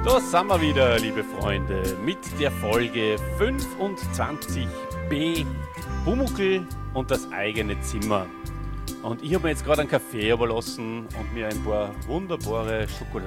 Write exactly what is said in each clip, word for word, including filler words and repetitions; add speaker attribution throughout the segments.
Speaker 1: Da sind wir wieder, liebe Freunde, mit der Folge fünfundzwanzig b Pumuckl und das eigene Zimmer. Und ich habe mir jetzt gerade einen Kaffee überlassen und mir ein paar wunderbare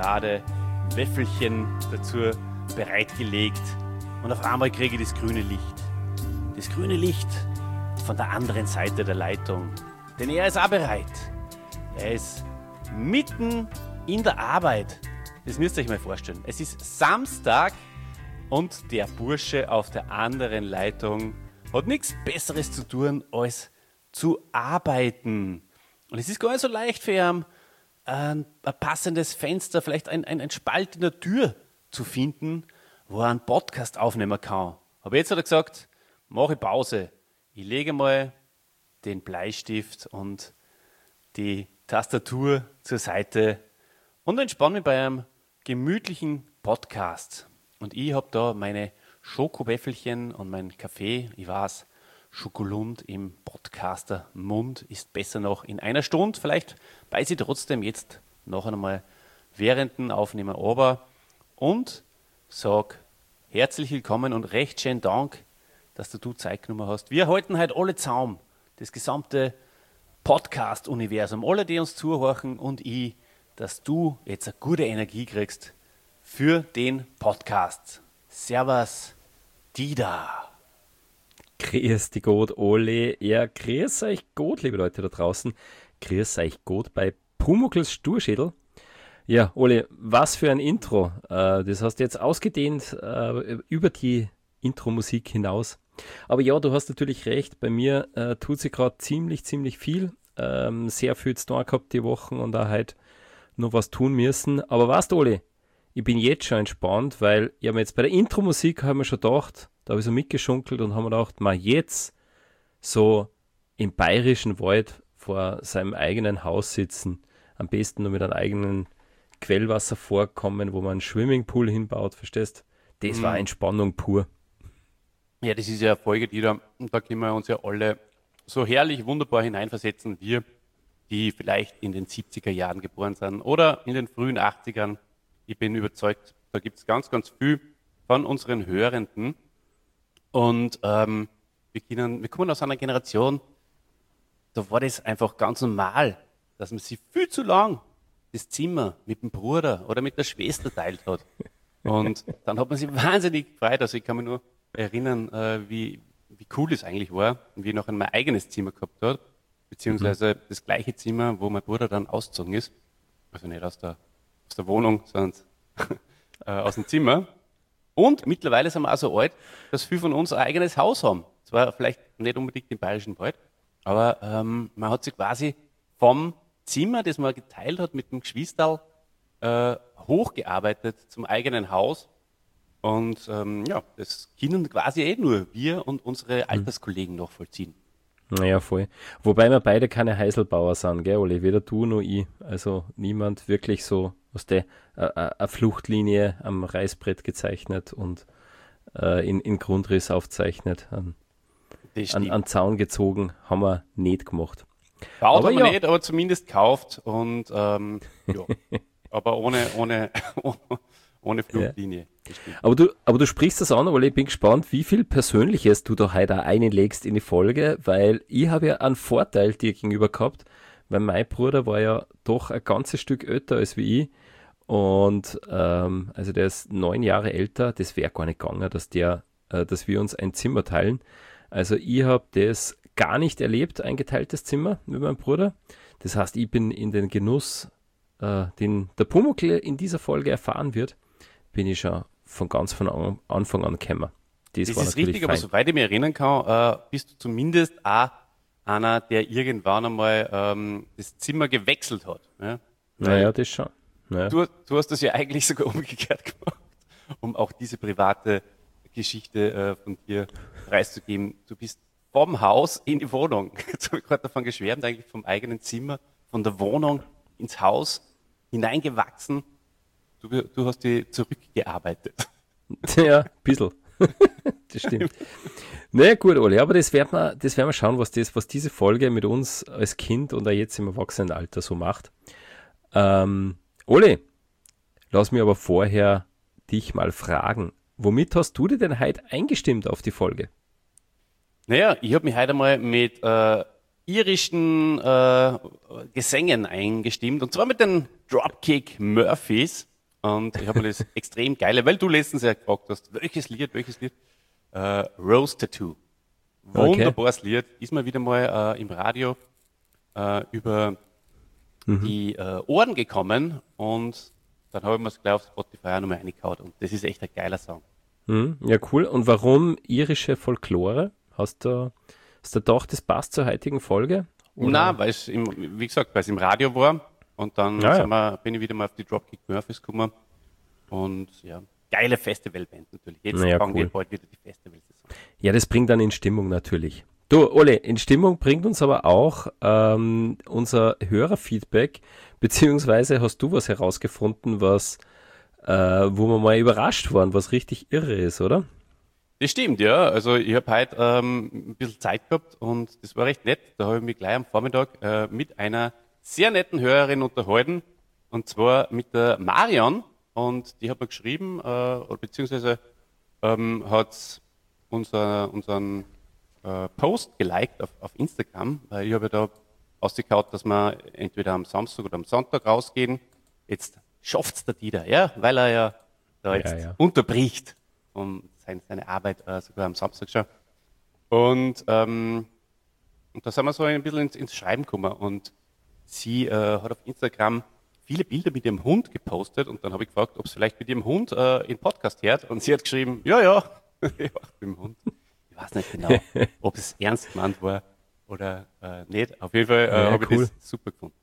Speaker 1: Schokolade-Wäffelchen dazu bereitgelegt. Und auf einmal kriege ich das grüne Licht. Das grüne Licht von der anderen Seite der Leitung. Denn er ist auch bereit. Er ist mitten in der Arbeit. Das müsst ihr euch mal vorstellen. Es ist Samstag und der Bursche auf der anderen Leitung hat nichts Besseres zu tun, als zu arbeiten. Und es ist gar nicht so leicht für ihn, ein, ein passendes Fenster, vielleicht ein, ein, ein Spalt in der Tür zu finden, wo er einen Podcast aufnehmen kann. Aber jetzt hat er gesagt, mache Pause. Ich lege mal den Bleistift und die Tastatur zur Seite und entspanne mich bei einem gemütlichen Podcast. Und ich habe da meine Schokowäffelchen und meinen Kaffee. Ich weiß, Schokolund im Podcaster-Mund ist besser noch in einer Stunde. Vielleicht beiß ich trotzdem jetzt noch einmal während dem Aufnehmen aber und sag herzlich willkommen und recht schönen Dank, dass du Zeit genommen hast. Wir halten heute alle zusammen, das gesamte Podcast-Universum, alle, die uns zuhören und ich, dass du jetzt eine gute Energie kriegst für den Podcast. Servus, Dida.
Speaker 2: Grüß dich Gott, alle. Ja, grüß euch Gott, liebe Leute da draußen. Grüß euch Gott bei Pumuckls Sturschädel. Ja, Ole, was für ein Intro. Äh, das hast du jetzt ausgedehnt äh, über die Intro-Musik hinaus. Aber ja, du hast natürlich recht, bei mir äh, tut sich gerade ziemlich, ziemlich viel. Ähm, sehr viel zu tun gehabt die Wochen und auch heute noch was tun müssen. Aber weißt du, Ole, ich bin jetzt schon entspannt, weil ich habe jetzt bei der Intro-Musik haben wir schon gedacht, da habe ich so mitgeschunkelt und haben mir gedacht, mal jetzt so im bayerischen Wald vor seinem eigenen Haus sitzen, am besten nur mit einem eigenen Quellwasser vorkommen, wo man einen Swimmingpool hinbaut, verstehst? Das mhm. war Entspannung pur.
Speaker 1: Ja, das ist ja eine Folge, die da, und da können wir uns ja alle so herrlich, wunderbar hineinversetzen, wir, die vielleicht in den siebziger Jahren geboren sind oder in den frühen achtzigern. Ich bin überzeugt, da gibt es ganz, ganz viel von unseren Hörenden. Und ähm, wir, können, wir kommen aus einer Generation, da war das einfach ganz normal, dass man sich viel zu lang das Zimmer mit dem Bruder oder mit der Schwester teilt hat. Und dann hat man sich wahnsinnig gefreut. Also ich kann mich nur erinnern, äh, wie, wie cool es eigentlich war, und wie ich noch mein eigenes Zimmer gehabt habe, beziehungsweise mhm. das gleiche Zimmer, wo mein Bruder dann ausgezogen ist. Also nicht aus der, aus der Wohnung, sondern äh, aus dem Zimmer. Und mittlerweile sind wir auch so alt, dass viele von uns ein eigenes Haus haben. Zwar vielleicht nicht unbedingt im Bayerischen Wald, aber ähm, man hat sich quasi vom Zimmer, das man geteilt hat mit dem Geschwisterl, äh, hochgearbeitet zum eigenen Haus. Und ähm, ja, das können quasi eh nur wir und unsere Alterskollegen noch vollziehen.
Speaker 2: Naja, voll. Wobei wir beide keine Heiselbauer sind, gell, Oli? Weder du noch ich. Also niemand wirklich so aus der äh, eine Fluchtlinie am Reißbrett gezeichnet und äh, in, in Grundriss aufzeichnet. An, an, an Zaun gezogen, haben wir nicht gemacht.
Speaker 1: Baut haben wir ja. nicht, aber zumindest kauft und ähm, ja. aber ohne, ohne, ohne Fluchtlinie.
Speaker 2: Ja. Aber, du, aber du sprichst das an, weil ich bin gespannt, wie viel Persönliches du da heute auch einlegst in die Folge, weil ich habe ja einen Vorteil dir gegenüber gehabt, weil mein Bruder war ja doch ein ganzes Stück älter als wie ich und ähm, also der ist neun Jahre älter, das wäre gar nicht gegangen, dass, der, äh, dass wir uns ein Zimmer teilen. Also ich habe das gar nicht erlebt, ein geteiltes Zimmer mit meinem Bruder. Das heißt, ich bin in den Genuss, äh, den der Pumuckl in dieser Folge erfahren wird, bin ich schon von ganz von Anfang an gekommen.
Speaker 1: Das, das ist richtig, fein. Aber soweit ich mich erinnern kann, äh, bist du zumindest auch einer, der irgendwann einmal ähm, das Zimmer gewechselt hat. Ja?
Speaker 2: Naja, das schon. Naja.
Speaker 1: Du, du hast das ja eigentlich sogar umgekehrt gemacht, um auch diese private Geschichte äh, von dir preiszugeben. Du bist vom Haus in die Wohnung. Jetzt habe ich gerade davon geschwärmt, eigentlich vom eigenen Zimmer, von der Wohnung ins Haus hineingewachsen. Du, du hast die zurückgearbeitet.
Speaker 2: Ja, ein bisschen. Das stimmt. Naja, gut, Oli, aber das werden wir, das werden wir schauen, was, das, was diese Folge mit uns als Kind und auch jetzt im Erwachsenenalter so macht. Ähm, Oli, lass mir aber vorher dich mal fragen, womit hast du dir denn heute eingestimmt auf die Folge?
Speaker 1: Naja, ich habe mich heute mal mit äh, irischen äh, Gesängen eingestimmt, und zwar mit den Dropkick Murphys. Und ich habe mir das extrem geile, weil du letztens ja gefragt hast, welches Lied, welches Lied? Äh, Rose Tattoo. Wunderbares okay. Lied. Ist mal wieder mal äh, im Radio äh, über mhm. die äh, Ohren gekommen, und dann habe ich mir es gleich auf Spotify auch nochmal reingehauen, und das ist echt ein geiler Song.
Speaker 2: Mhm. Ja, cool. Und warum irische Folklore? Hast du, hast du gedacht, das passt zur heutigen Folge?
Speaker 1: Nein, weil es, im, wie gesagt, weil es im Radio war, und dann
Speaker 2: ja,
Speaker 1: sind wir, bin ich wieder mal auf die Dropkick Murphys gekommen, und ja, geile Festivalband natürlich. Jetzt
Speaker 2: naja,
Speaker 1: fangen
Speaker 2: cool.
Speaker 1: wir bald wieder die Festivalsaison.
Speaker 2: Ja, das bringt dann in Stimmung natürlich. Du, Ole, in Stimmung bringt uns aber auch ähm, unser Hörerfeedback, beziehungsweise hast du was herausgefunden, was, äh, wo wir mal überrascht waren, was richtig irre ist, oder?
Speaker 1: Das stimmt, ja. Also ich habe heute ähm, ein bisschen Zeit gehabt, und das war recht nett. Da habe ich mich gleich am Vormittag äh, mit einer sehr netten Hörerin unterhalten, und zwar mit der Marion, und die hat mir geschrieben, äh, beziehungsweise ähm, hat unser, unseren äh, Post geliked auf, auf Instagram, weil ich habe ja da ausgekaut, dass wir entweder am Samstag oder am Sonntag rausgehen. Jetzt schafft's der Dieter, ja, weil er ja da jetzt
Speaker 2: ja, ja.
Speaker 1: unterbricht um seine, seine Arbeit äh, sogar am Samstag schon. Und, ähm, und da sind wir so ein bisschen ins, ins Schreiben gekommen, und sie äh, hat auf Instagram viele Bilder mit ihrem Hund gepostet, und dann habe ich gefragt, ob sie vielleicht mit ihrem Hund äh, in Podcast hört, und sie hat geschrieben, ja, ja, ja, mit dem Hund. Ich weiß nicht genau, ob es ernst gemeint war oder äh, nicht. Auf jeden Fall äh,
Speaker 2: ja,
Speaker 1: habe
Speaker 2: cool.
Speaker 1: ich das super gefunden.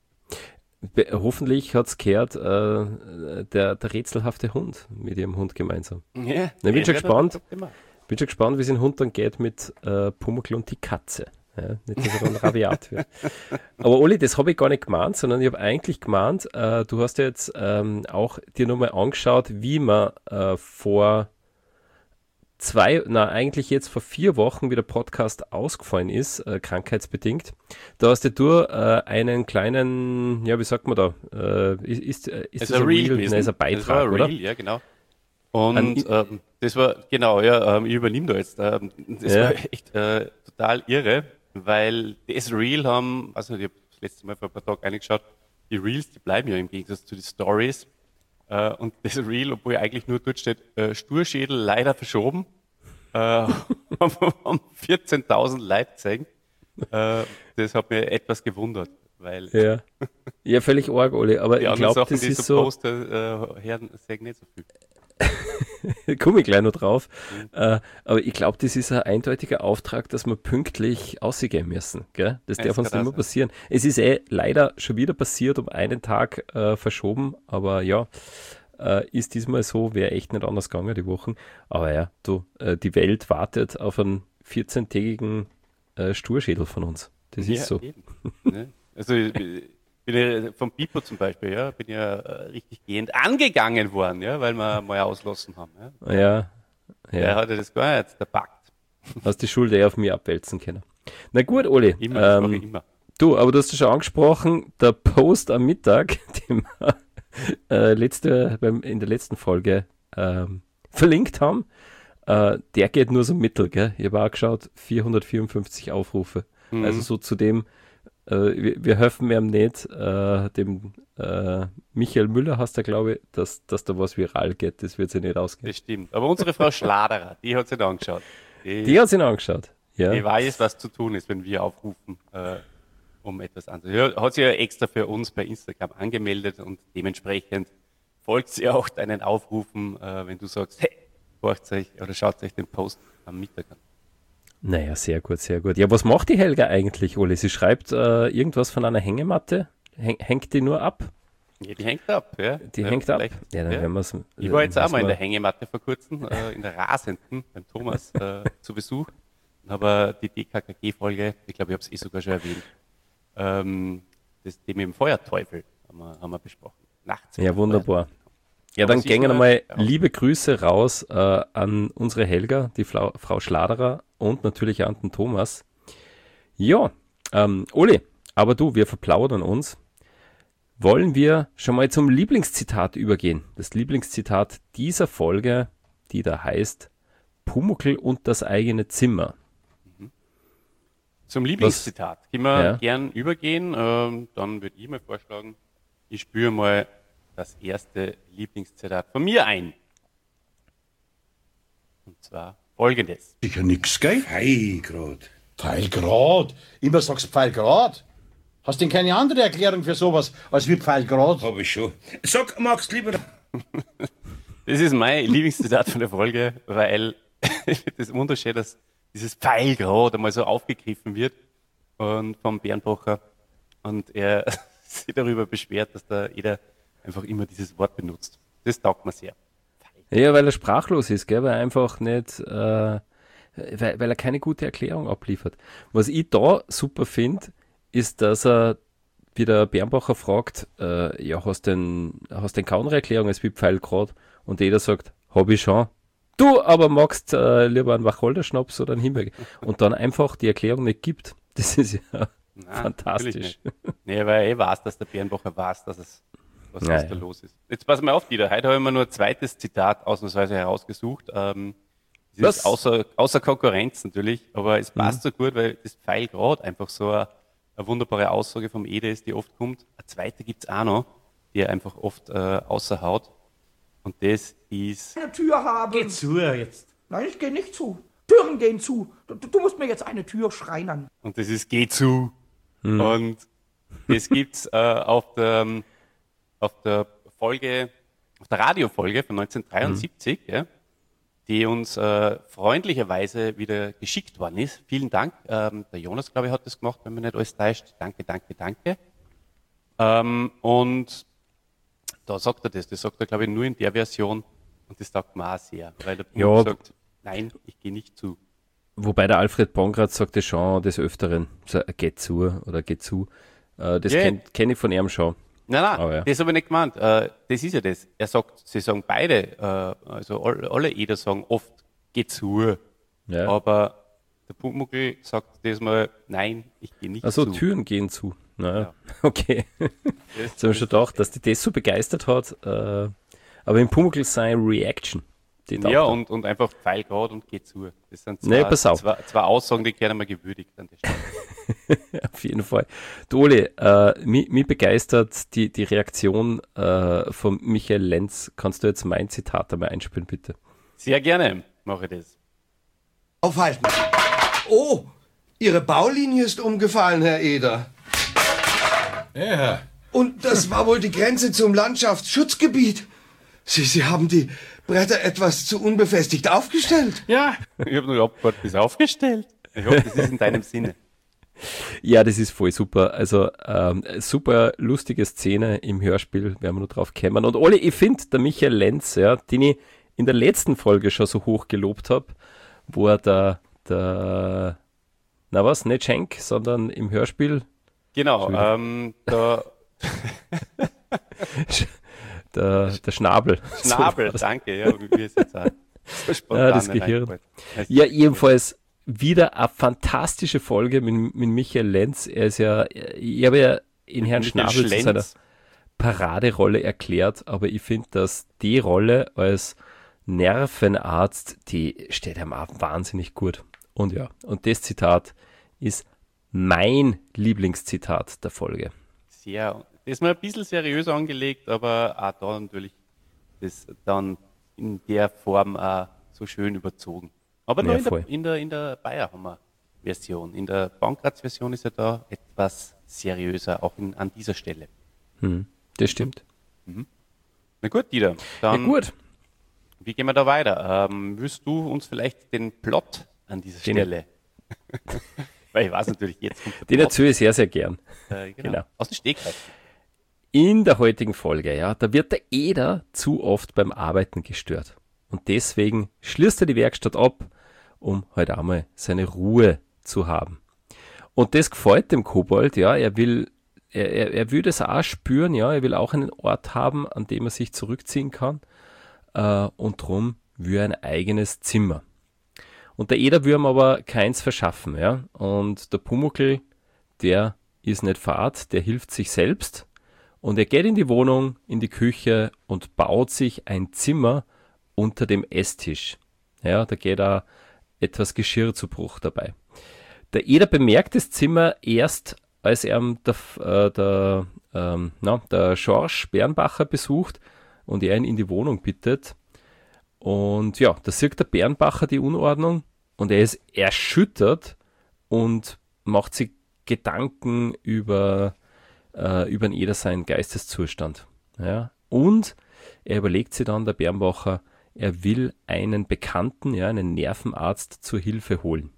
Speaker 2: Be- hoffentlich hat es gehört, äh, der, der rätselhafte Hund mit ihrem Hund gemeinsam.
Speaker 1: Ja,
Speaker 2: ich bin schon gespannt,
Speaker 1: immer.
Speaker 2: bin schon gespannt, wie es den Hund dann geht mit äh, Pumuckl und die Katze. Ja, nicht, dass er dann rabiat wird. Aber Oli, das habe ich gar nicht gemeint, sondern ich habe eigentlich gemeint, äh, du hast ja jetzt ähm, auch dir nochmal angeschaut, wie man äh, vor zwei, na eigentlich jetzt vor vier Wochen, wie der Podcast ausgefallen ist, äh, krankheitsbedingt. Da hast du äh, einen kleinen, ja, wie sagt man da, äh, ist, ist, ist das ein Reel? Nein, ist ein Beitrag,
Speaker 1: das war ein
Speaker 2: oder?
Speaker 1: Reel, ja, genau. Und
Speaker 2: An,
Speaker 1: ähm, das war, genau, ja, ähm, ich übernehme da jetzt. Ähm, das
Speaker 2: ja.
Speaker 1: war echt äh, total irre, weil das Reel haben, also ich habe das letzte Mal vor ein paar Tagen reingeschaut, die Reels, die bleiben ja im Gegensatz zu den Stories. Äh, und das Reel, obwohl eigentlich nur dort steht, äh, Sturschädel leider verschoben, äh, haben vierzehntausend Leute gesehen. Äh, das hat mich etwas gewundert, weil
Speaker 2: ja. ja, völlig arg, Oli, aber
Speaker 1: die
Speaker 2: ich
Speaker 1: anderen
Speaker 2: glaube,
Speaker 1: Sachen,
Speaker 2: das
Speaker 1: die
Speaker 2: ist
Speaker 1: so
Speaker 2: so...
Speaker 1: Poster äh, hören, sehen nicht so viel.
Speaker 2: Komme ich gleich noch drauf.
Speaker 1: Mhm.
Speaker 2: Äh, aber ich glaube, das ist ein eindeutiger Auftrag, dass wir pünktlich ausgehen müssen. Gell? Das
Speaker 1: Ja,
Speaker 2: darf
Speaker 1: das
Speaker 2: uns
Speaker 1: kann
Speaker 2: nicht mehr
Speaker 1: auch
Speaker 2: passieren. Es ist eh leider schon wieder passiert, um einen Tag äh, verschoben, aber ja, äh, ist diesmal so, wäre echt nicht anders gegangen die Wochen. Aber ja, du, äh, die Welt wartet auf einen vierzehntägigen äh, Sturschädel von uns. Das
Speaker 1: Ja,
Speaker 2: ist so.
Speaker 1: eben. Ne? Also ich bin ja vom Pipo zum Beispiel, ja, bin ja äh, richtig gehend angegangen worden, ja, weil wir mal auslassen haben. Ja.
Speaker 2: Ja,
Speaker 1: Der
Speaker 2: ja.
Speaker 1: hatte das gar nicht, der packt.
Speaker 2: Hast die Schuld eh auf mich abwälzen können. Na gut, Oli.
Speaker 1: Immer, das mache
Speaker 2: ähm,
Speaker 1: ich immer.
Speaker 2: Du, aber du hast es schon angesprochen, der Post am Mittag, den wir äh, letzte, beim, in der letzten Folge ähm, verlinkt haben, äh, der geht nur so mittel, gell? Ich habe auch geschaut, vierhundertvierundfünfzig Aufrufe.
Speaker 1: Mhm.
Speaker 2: Also so zu dem, äh, wir, wir helfen mir am nicht, äh, dem äh, Michael Müller hast du, glaube ich, dass, dass da was viral geht, das wird sich nicht ausgehen.
Speaker 1: Das stimmt. Aber unsere Frau Schladerer, die hat sich da angeschaut. Die,
Speaker 2: Die hat sich angeschaut, ja.
Speaker 1: die weiß, was zu tun ist, wenn wir aufrufen, äh, um etwas anzusehen. Hat sie ja extra für uns bei Instagram angemeldet, und dementsprechend folgt sie auch deinen Aufrufen, äh, wenn du sagst, hey, horcht euch oder schaut euch den Post am Mittag an.
Speaker 2: Naja, sehr gut, sehr gut. Ja, was macht die Helga eigentlich, Oli? Sie schreibt äh, irgendwas von einer Hängematte. Häng, hängt die nur ab?
Speaker 1: Ja, die hängt ab, ja.
Speaker 2: Die
Speaker 1: ja,
Speaker 2: hängt ab.
Speaker 1: vielleicht.
Speaker 2: Ja, dann
Speaker 1: Ja.
Speaker 2: werden wir's,
Speaker 1: Ich war jetzt
Speaker 2: äh,
Speaker 1: auch mal in
Speaker 2: wir-
Speaker 1: der Hängematte vor kurzem, äh, in der Rasenden, beim Thomas äh, zu Besuch. Und habe die D K K G-Folge, ich glaube, ich habe es eh sogar schon erwähnt, ähm, das, die mit dem Feuerteufel haben wir, haben wir besprochen. Nachts. mit
Speaker 2: Ja,
Speaker 1: dem
Speaker 2: wunderbar. Ja,
Speaker 1: Aber
Speaker 2: dann
Speaker 1: sie
Speaker 2: gehen
Speaker 1: ist
Speaker 2: einmal
Speaker 1: nur-
Speaker 2: liebe Grüße raus äh, an unsere Helga, die Frau, Frau Schladerer, und natürlich an den Thomas. Ja, ähm, Oli, aber du, wir verplaudern uns. wollen wir schon mal zum Lieblingszitat übergehen. Das Lieblingszitat dieser Folge, die da heißt Pumuckl und das eigene Zimmer.
Speaker 1: Zum Lieblingszitat können wir
Speaker 2: Ja.
Speaker 1: gern übergehen. Ähm, dann würde ich mal vorschlagen, ich spüre mal das erste Lieblingszitat von mir ein. Und zwar folgendes.
Speaker 3: Sicher nix, gell? Pfeilgrad.
Speaker 4: Pfeilgrad? Immer sagst du Pfeilgrad. Hast denn keine andere Erklärung für sowas als wie Pfeilgrad?
Speaker 3: Hab ich schon. Sag, magst lieber...
Speaker 1: Das ist mein Lieblingszitat von der Folge, weil ich finde das wunderschön, dass dieses Pfeilgrad einmal so aufgegriffen wird und vom Bernbacher und er sich darüber beschwert, dass da jeder einfach immer dieses Wort benutzt. Das taugt mir sehr.
Speaker 2: Ja, weil er sprachlos ist, gell? Weil er einfach nicht, äh, weil, weil er keine gute Erklärung abliefert. Was ich da super finde, ist, dass er, wie der Bernbacher fragt, äh, ja, hast denn, hast denn keine Erklärung als wie Pfeilgrad? Und jeder sagt, hab ich schon. Du aber magst äh, lieber einen Wacholderschnaps oder einen Himbeer. Und dann einfach die Erklärung nicht gibt. Das ist ja
Speaker 1: Nein,
Speaker 2: fantastisch.
Speaker 1: natürlich nicht. Nee, weil er eh weiß, dass der Bernbacher weiß, dass es, was,
Speaker 2: Ja,
Speaker 1: was
Speaker 2: ja.
Speaker 1: da los ist. Jetzt pass mal auf, Dieter. Heute habe ich mir nur ein zweites Zitat ausnahmsweise herausgesucht. Ähm, das
Speaker 2: Was?
Speaker 1: ist außer, außer Konkurrenz natürlich, aber es passt
Speaker 2: Mhm.
Speaker 1: so gut, weil das Pfeilgrad einfach so eine, eine wunderbare Aussage vom Ede ist, die oft kommt. Eine zweite gibt's auch noch, die er einfach oft äh, außerhaut. Und das ist,
Speaker 5: Eine Tür haben.
Speaker 6: Geh zu jetzt.
Speaker 5: Nein, ich gehe nicht zu. Türen gehen zu. Du, du musst mir jetzt eine Tür schreinern.
Speaker 1: und das ist Geh zu. Und das gibt's äh, auf der, auf der Folge, auf der Radiofolge von neunzehnhundertdreiundsiebzig, ja, die uns äh, freundlicherweise wieder geschickt worden ist. Vielen Dank. Ähm, der Jonas, glaube ich, hat das gemacht, wenn man nicht alles täuscht. Danke, danke, danke. Ähm, und da sagt er das. Das sagt er, glaube ich, nur in der Version. Und das taugt mir auch sehr. Weil der
Speaker 2: Ja,
Speaker 1: Punkt sagt, nein, ich gehe nicht zu.
Speaker 2: Wobei der Alfred Bongratz sagte schon des Öfteren, so, äh, geht zu oder geht zu. Äh, das
Speaker 1: Ja.
Speaker 2: kenne kenn ich von ihm schon.
Speaker 1: Nein, nein,
Speaker 2: Aber ja.
Speaker 1: das habe ich nicht gemeint. Äh, das ist ja das. Er sagt, sie sagen beide, äh, also alle, alle Eder sagen oft, geh zu.
Speaker 2: Ja.
Speaker 1: Aber der Pumuckl sagt diesmal, nein, ich gehe nicht
Speaker 2: Also
Speaker 1: zu.
Speaker 2: Türen gehen zu. Naja,
Speaker 1: Ja.
Speaker 2: okay.
Speaker 1: Das,
Speaker 2: Jetzt habe ich schon gedacht, dass die das so begeistert hat. Äh, aber im Pumuckl seine Reaction. Die taugt
Speaker 1: ja,
Speaker 2: er.
Speaker 1: und, und einfach Pfeilgrad und geh zu. Das sind zwei,
Speaker 2: Nee, pass auf.
Speaker 1: zwei, zwei Aussagen, die gerne mal gewürdigt an der Stelle.
Speaker 2: Auf jeden Fall. Du, Oli, äh, mich, mich begeistert die, die Reaktion äh, von Michael Lenz. Kannst du jetzt mein Zitat einmal einspielen, bitte?
Speaker 1: Sehr gerne mache ich das.
Speaker 7: Aufhalten. Oh, Ihre Baulinie ist umgefallen, Herr Eder.
Speaker 4: Ja.
Speaker 7: Und das war wohl die Grenze zum Landschaftsschutzgebiet. Sie, Sie haben die Bretter etwas zu unbefestigt aufgestellt.
Speaker 4: Ja.
Speaker 1: Ich habe nur abgewartet, bis aufgestellt. Ich hoffe, das ist in deinem Sinne.
Speaker 2: Ja, das ist voll super. Also ähm, super lustige Szene im Hörspiel, werden wir nur drauf kämmern. Und Oli, ich finde, der Michael Lenz, ja, den ich in der letzten Folge schon so hoch gelobt habe, wo er da, der, na was, nicht Schenk, sondern im Hörspiel
Speaker 1: Genau, ähm, da
Speaker 2: der, der Schnabel.
Speaker 1: Schnabel,
Speaker 2: So war's.
Speaker 1: danke, ja, wie wir es jetzt sagen. So spontan
Speaker 2: Ja, das
Speaker 1: nicht
Speaker 2: Gehirn.
Speaker 1: eingefallen. Also,
Speaker 2: Ja, ebenfalls wieder eine fantastische Folge mit, mit Michael Lenz. Er ist ja, ich habe ja in Herrn
Speaker 1: Michael
Speaker 2: Schnabel zu
Speaker 1: Schlenz.
Speaker 2: seiner Paraderolle erklärt, aber ich finde, dass die Rolle als Nervenarzt, die steht ihm auch wahnsinnig gut. Und ja, und das Zitat ist mein Lieblingszitat der Folge.
Speaker 1: Sehr, das ist mal ein bisschen seriöser angelegt, aber auch da natürlich das dann in der Form auch so schön überzogen. Aber nur
Speaker 2: Ja,
Speaker 1: in,
Speaker 2: voll.
Speaker 1: der, in der in der Bayerhammer-Version. In der Bankratz-Version ist er da etwas seriöser, auch in, an dieser Stelle.
Speaker 2: Hm, das stimmt.
Speaker 1: Na gut, Dieter,
Speaker 2: Ja,
Speaker 1: dann
Speaker 2: gut.
Speaker 1: wie gehen wir da weiter? Ähm, willst du uns vielleicht den Plot an dieser
Speaker 2: Den-
Speaker 1: Stelle? Weil ich weiß natürlich, jetzt kommt der
Speaker 2: Den
Speaker 1: Plot.
Speaker 2: erzähle ich sehr, sehr gern.
Speaker 1: Äh, genau.
Speaker 2: genau.
Speaker 1: Aus dem Stegreif.
Speaker 2: In der heutigen Folge, ja, da wird der Eder zu oft beim Arbeiten gestört. Und deswegen schließt er die Werkstatt ab, um heute einmal seine Ruhe zu haben. Und das gefällt dem Kobold, ja, er will, er, er, er will das auch spüren, ja, er will auch einen Ort haben, an dem er sich zurückziehen kann. Äh, und drum will er ein eigenes Zimmer. Und der Eder will ihm aber keins verschaffen, ja. Und der Pumuckl, der ist nicht fad, der hilft sich selbst Und er geht in die Wohnung, in die Küche und baut sich ein Zimmer unter dem Esstisch. Ja, da geht auch etwas Geschirr zu Bruch dabei. Der Eder bemerkt das Zimmer erst, als er der, äh, der, ähm, na, der Schorsch Bernbacher besucht und er ihn in die Wohnung bittet. Und ja, da sieht der Bernbacher die Unordnung und er ist erschüttert und macht sich Gedanken über, äh, über den Eder seinen Geisteszustand. Ja, und er überlegt sich dann, der Bernbacher, er will einen Bekannten, ja, einen Nervenarzt zur Hilfe holen.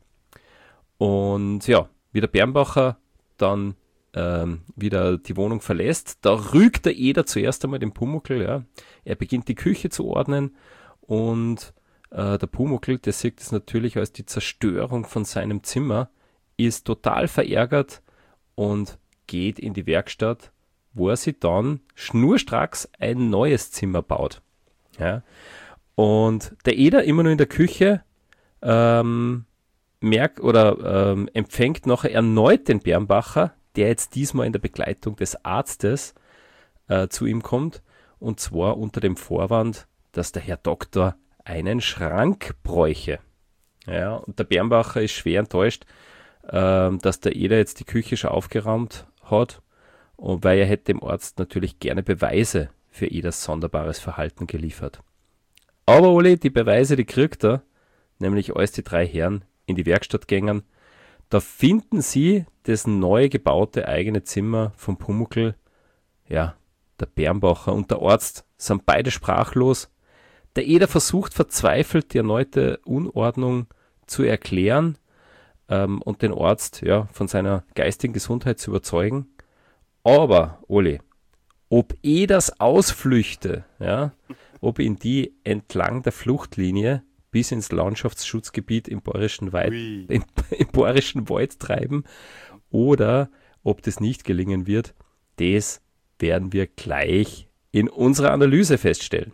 Speaker 2: Und ja, wie der Bernbacher dann ähm, wieder die Wohnung verlässt, da rügt der Eder zuerst einmal den Pumuckl. Ja. Er beginnt die Küche zu ordnen und äh, der Pumuckl, der sieht es natürlich als die Zerstörung von seinem Zimmer, ist total verärgert und geht in die Werkstatt, wo er sich dann schnurstracks ein neues Zimmer baut. Ja. Und der Eder immer nur in der Küche ähm, merkt oder ähm, empfängt nachher erneut den Bernbacher, der jetzt diesmal in der Begleitung des Arztes äh, zu ihm kommt, und zwar unter dem Vorwand, dass der Herr Doktor einen Schrank bräuche. Ja, und der Bernbacher ist schwer enttäuscht, äh, dass der Eder jetzt die Küche schon aufgeräumt hat, und weil er hätte dem Arzt natürlich gerne Beweise für Eders sonderbares Verhalten geliefert. Aber Oli, die Beweise, die kriegt er, nämlich als die drei Herren in die Werkstatt gängen. Da finden sie das neu gebaute eigene Zimmer vom Pumuckl. Ja, der Bernbacher und der Arzt sind beide sprachlos. Der Eder versucht verzweifelt, die erneute Unordnung zu erklären ähm, und den Arzt ja, von seiner geistigen Gesundheit zu überzeugen. Aber, Oli, ob Eders Ausflüchte, ja, ob ihn die entlang der Fluchtlinie bis ins Landschaftsschutzgebiet im Bayerischen Wald, im, im Bayerischen Wald treiben oder ob das nicht gelingen wird, das werden wir gleich in unserer Analyse feststellen.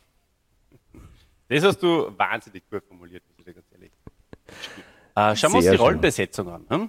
Speaker 1: Das hast du wahnsinnig gut formuliert, muss ich dir ganz ehrlich. Äh, schauen wir uns die Rollenbesetzung an. Hm?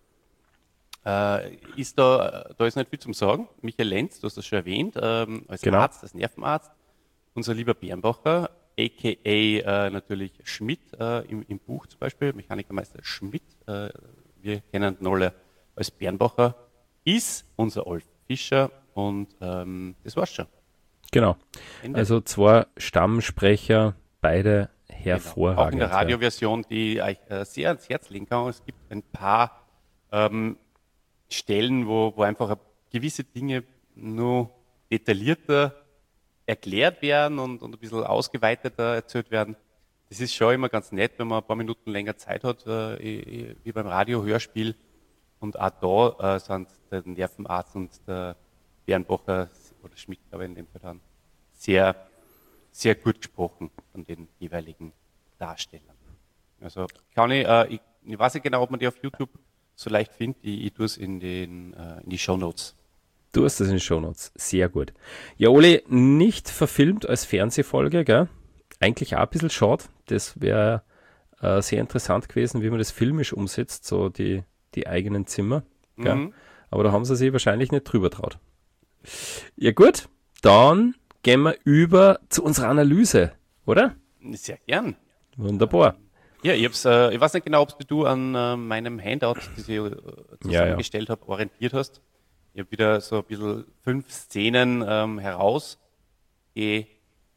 Speaker 1: Äh, ist da, da ist nicht viel zum sagen. Michael Lenz, du hast das schon erwähnt, ähm, als genau. Arzt, als Nervenarzt. Unser lieber Bernbacher, a k a. Äh, natürlich Schmidt, äh, im, im Buch zum Beispiel, Mechanikermeister Schmidt, äh, wir kennen ihn alle als Bernbacher, ist unser Olf Fischer und ähm, das war's schon.
Speaker 2: Genau, Ende. Also zwei Stammsprecher, beide hervorragend.
Speaker 1: Genau. Auch in der Radioversion, die euch äh, sehr ans Herz legen kann. Es gibt ein paar ähm, Stellen, wo, wo einfach gewisse Dinge nur detaillierter erklärt werden und, und ein bisschen ausgeweiteter erzählt werden. Das ist schon immer ganz nett, wenn man ein paar Minuten länger Zeit hat, äh, wie beim Radio-Hörspiel. Und auch da äh, sind der Nervenarzt und der Bernbacher oder Schmidt, glaube ich, in dem Fall dann, sehr, sehr gut gesprochen von den jeweiligen Darstellern. Also kann ich, äh, ich, ich weiß nicht genau, ob man die auf YouTube so leicht findet. Ich, ich tue es in, den, äh, in die Shownotes.
Speaker 2: Du hast das in den Shownotes. Sehr gut. Ja, Oli, nicht verfilmt als Fernsehfolge, gell? Eigentlich auch ein bisschen schade. Das wäre äh, sehr interessant gewesen, wie man das filmisch umsetzt, so die, die eigenen Zimmer. Gell? Mhm. Aber da haben sie sich wahrscheinlich nicht drüber traut. Ja gut, dann gehen wir über zu unserer Analyse, oder?
Speaker 1: Sehr gern.
Speaker 2: Wunderbar.
Speaker 1: Ja, ich, hab's, äh, ich weiß nicht genau, ob du an äh, meinem Handout, das ich äh, zusammengestellt ja, ja. habe, orientiert hast. Ich habe wieder so ein bisschen fünf Szenen ähm, herausgestrichen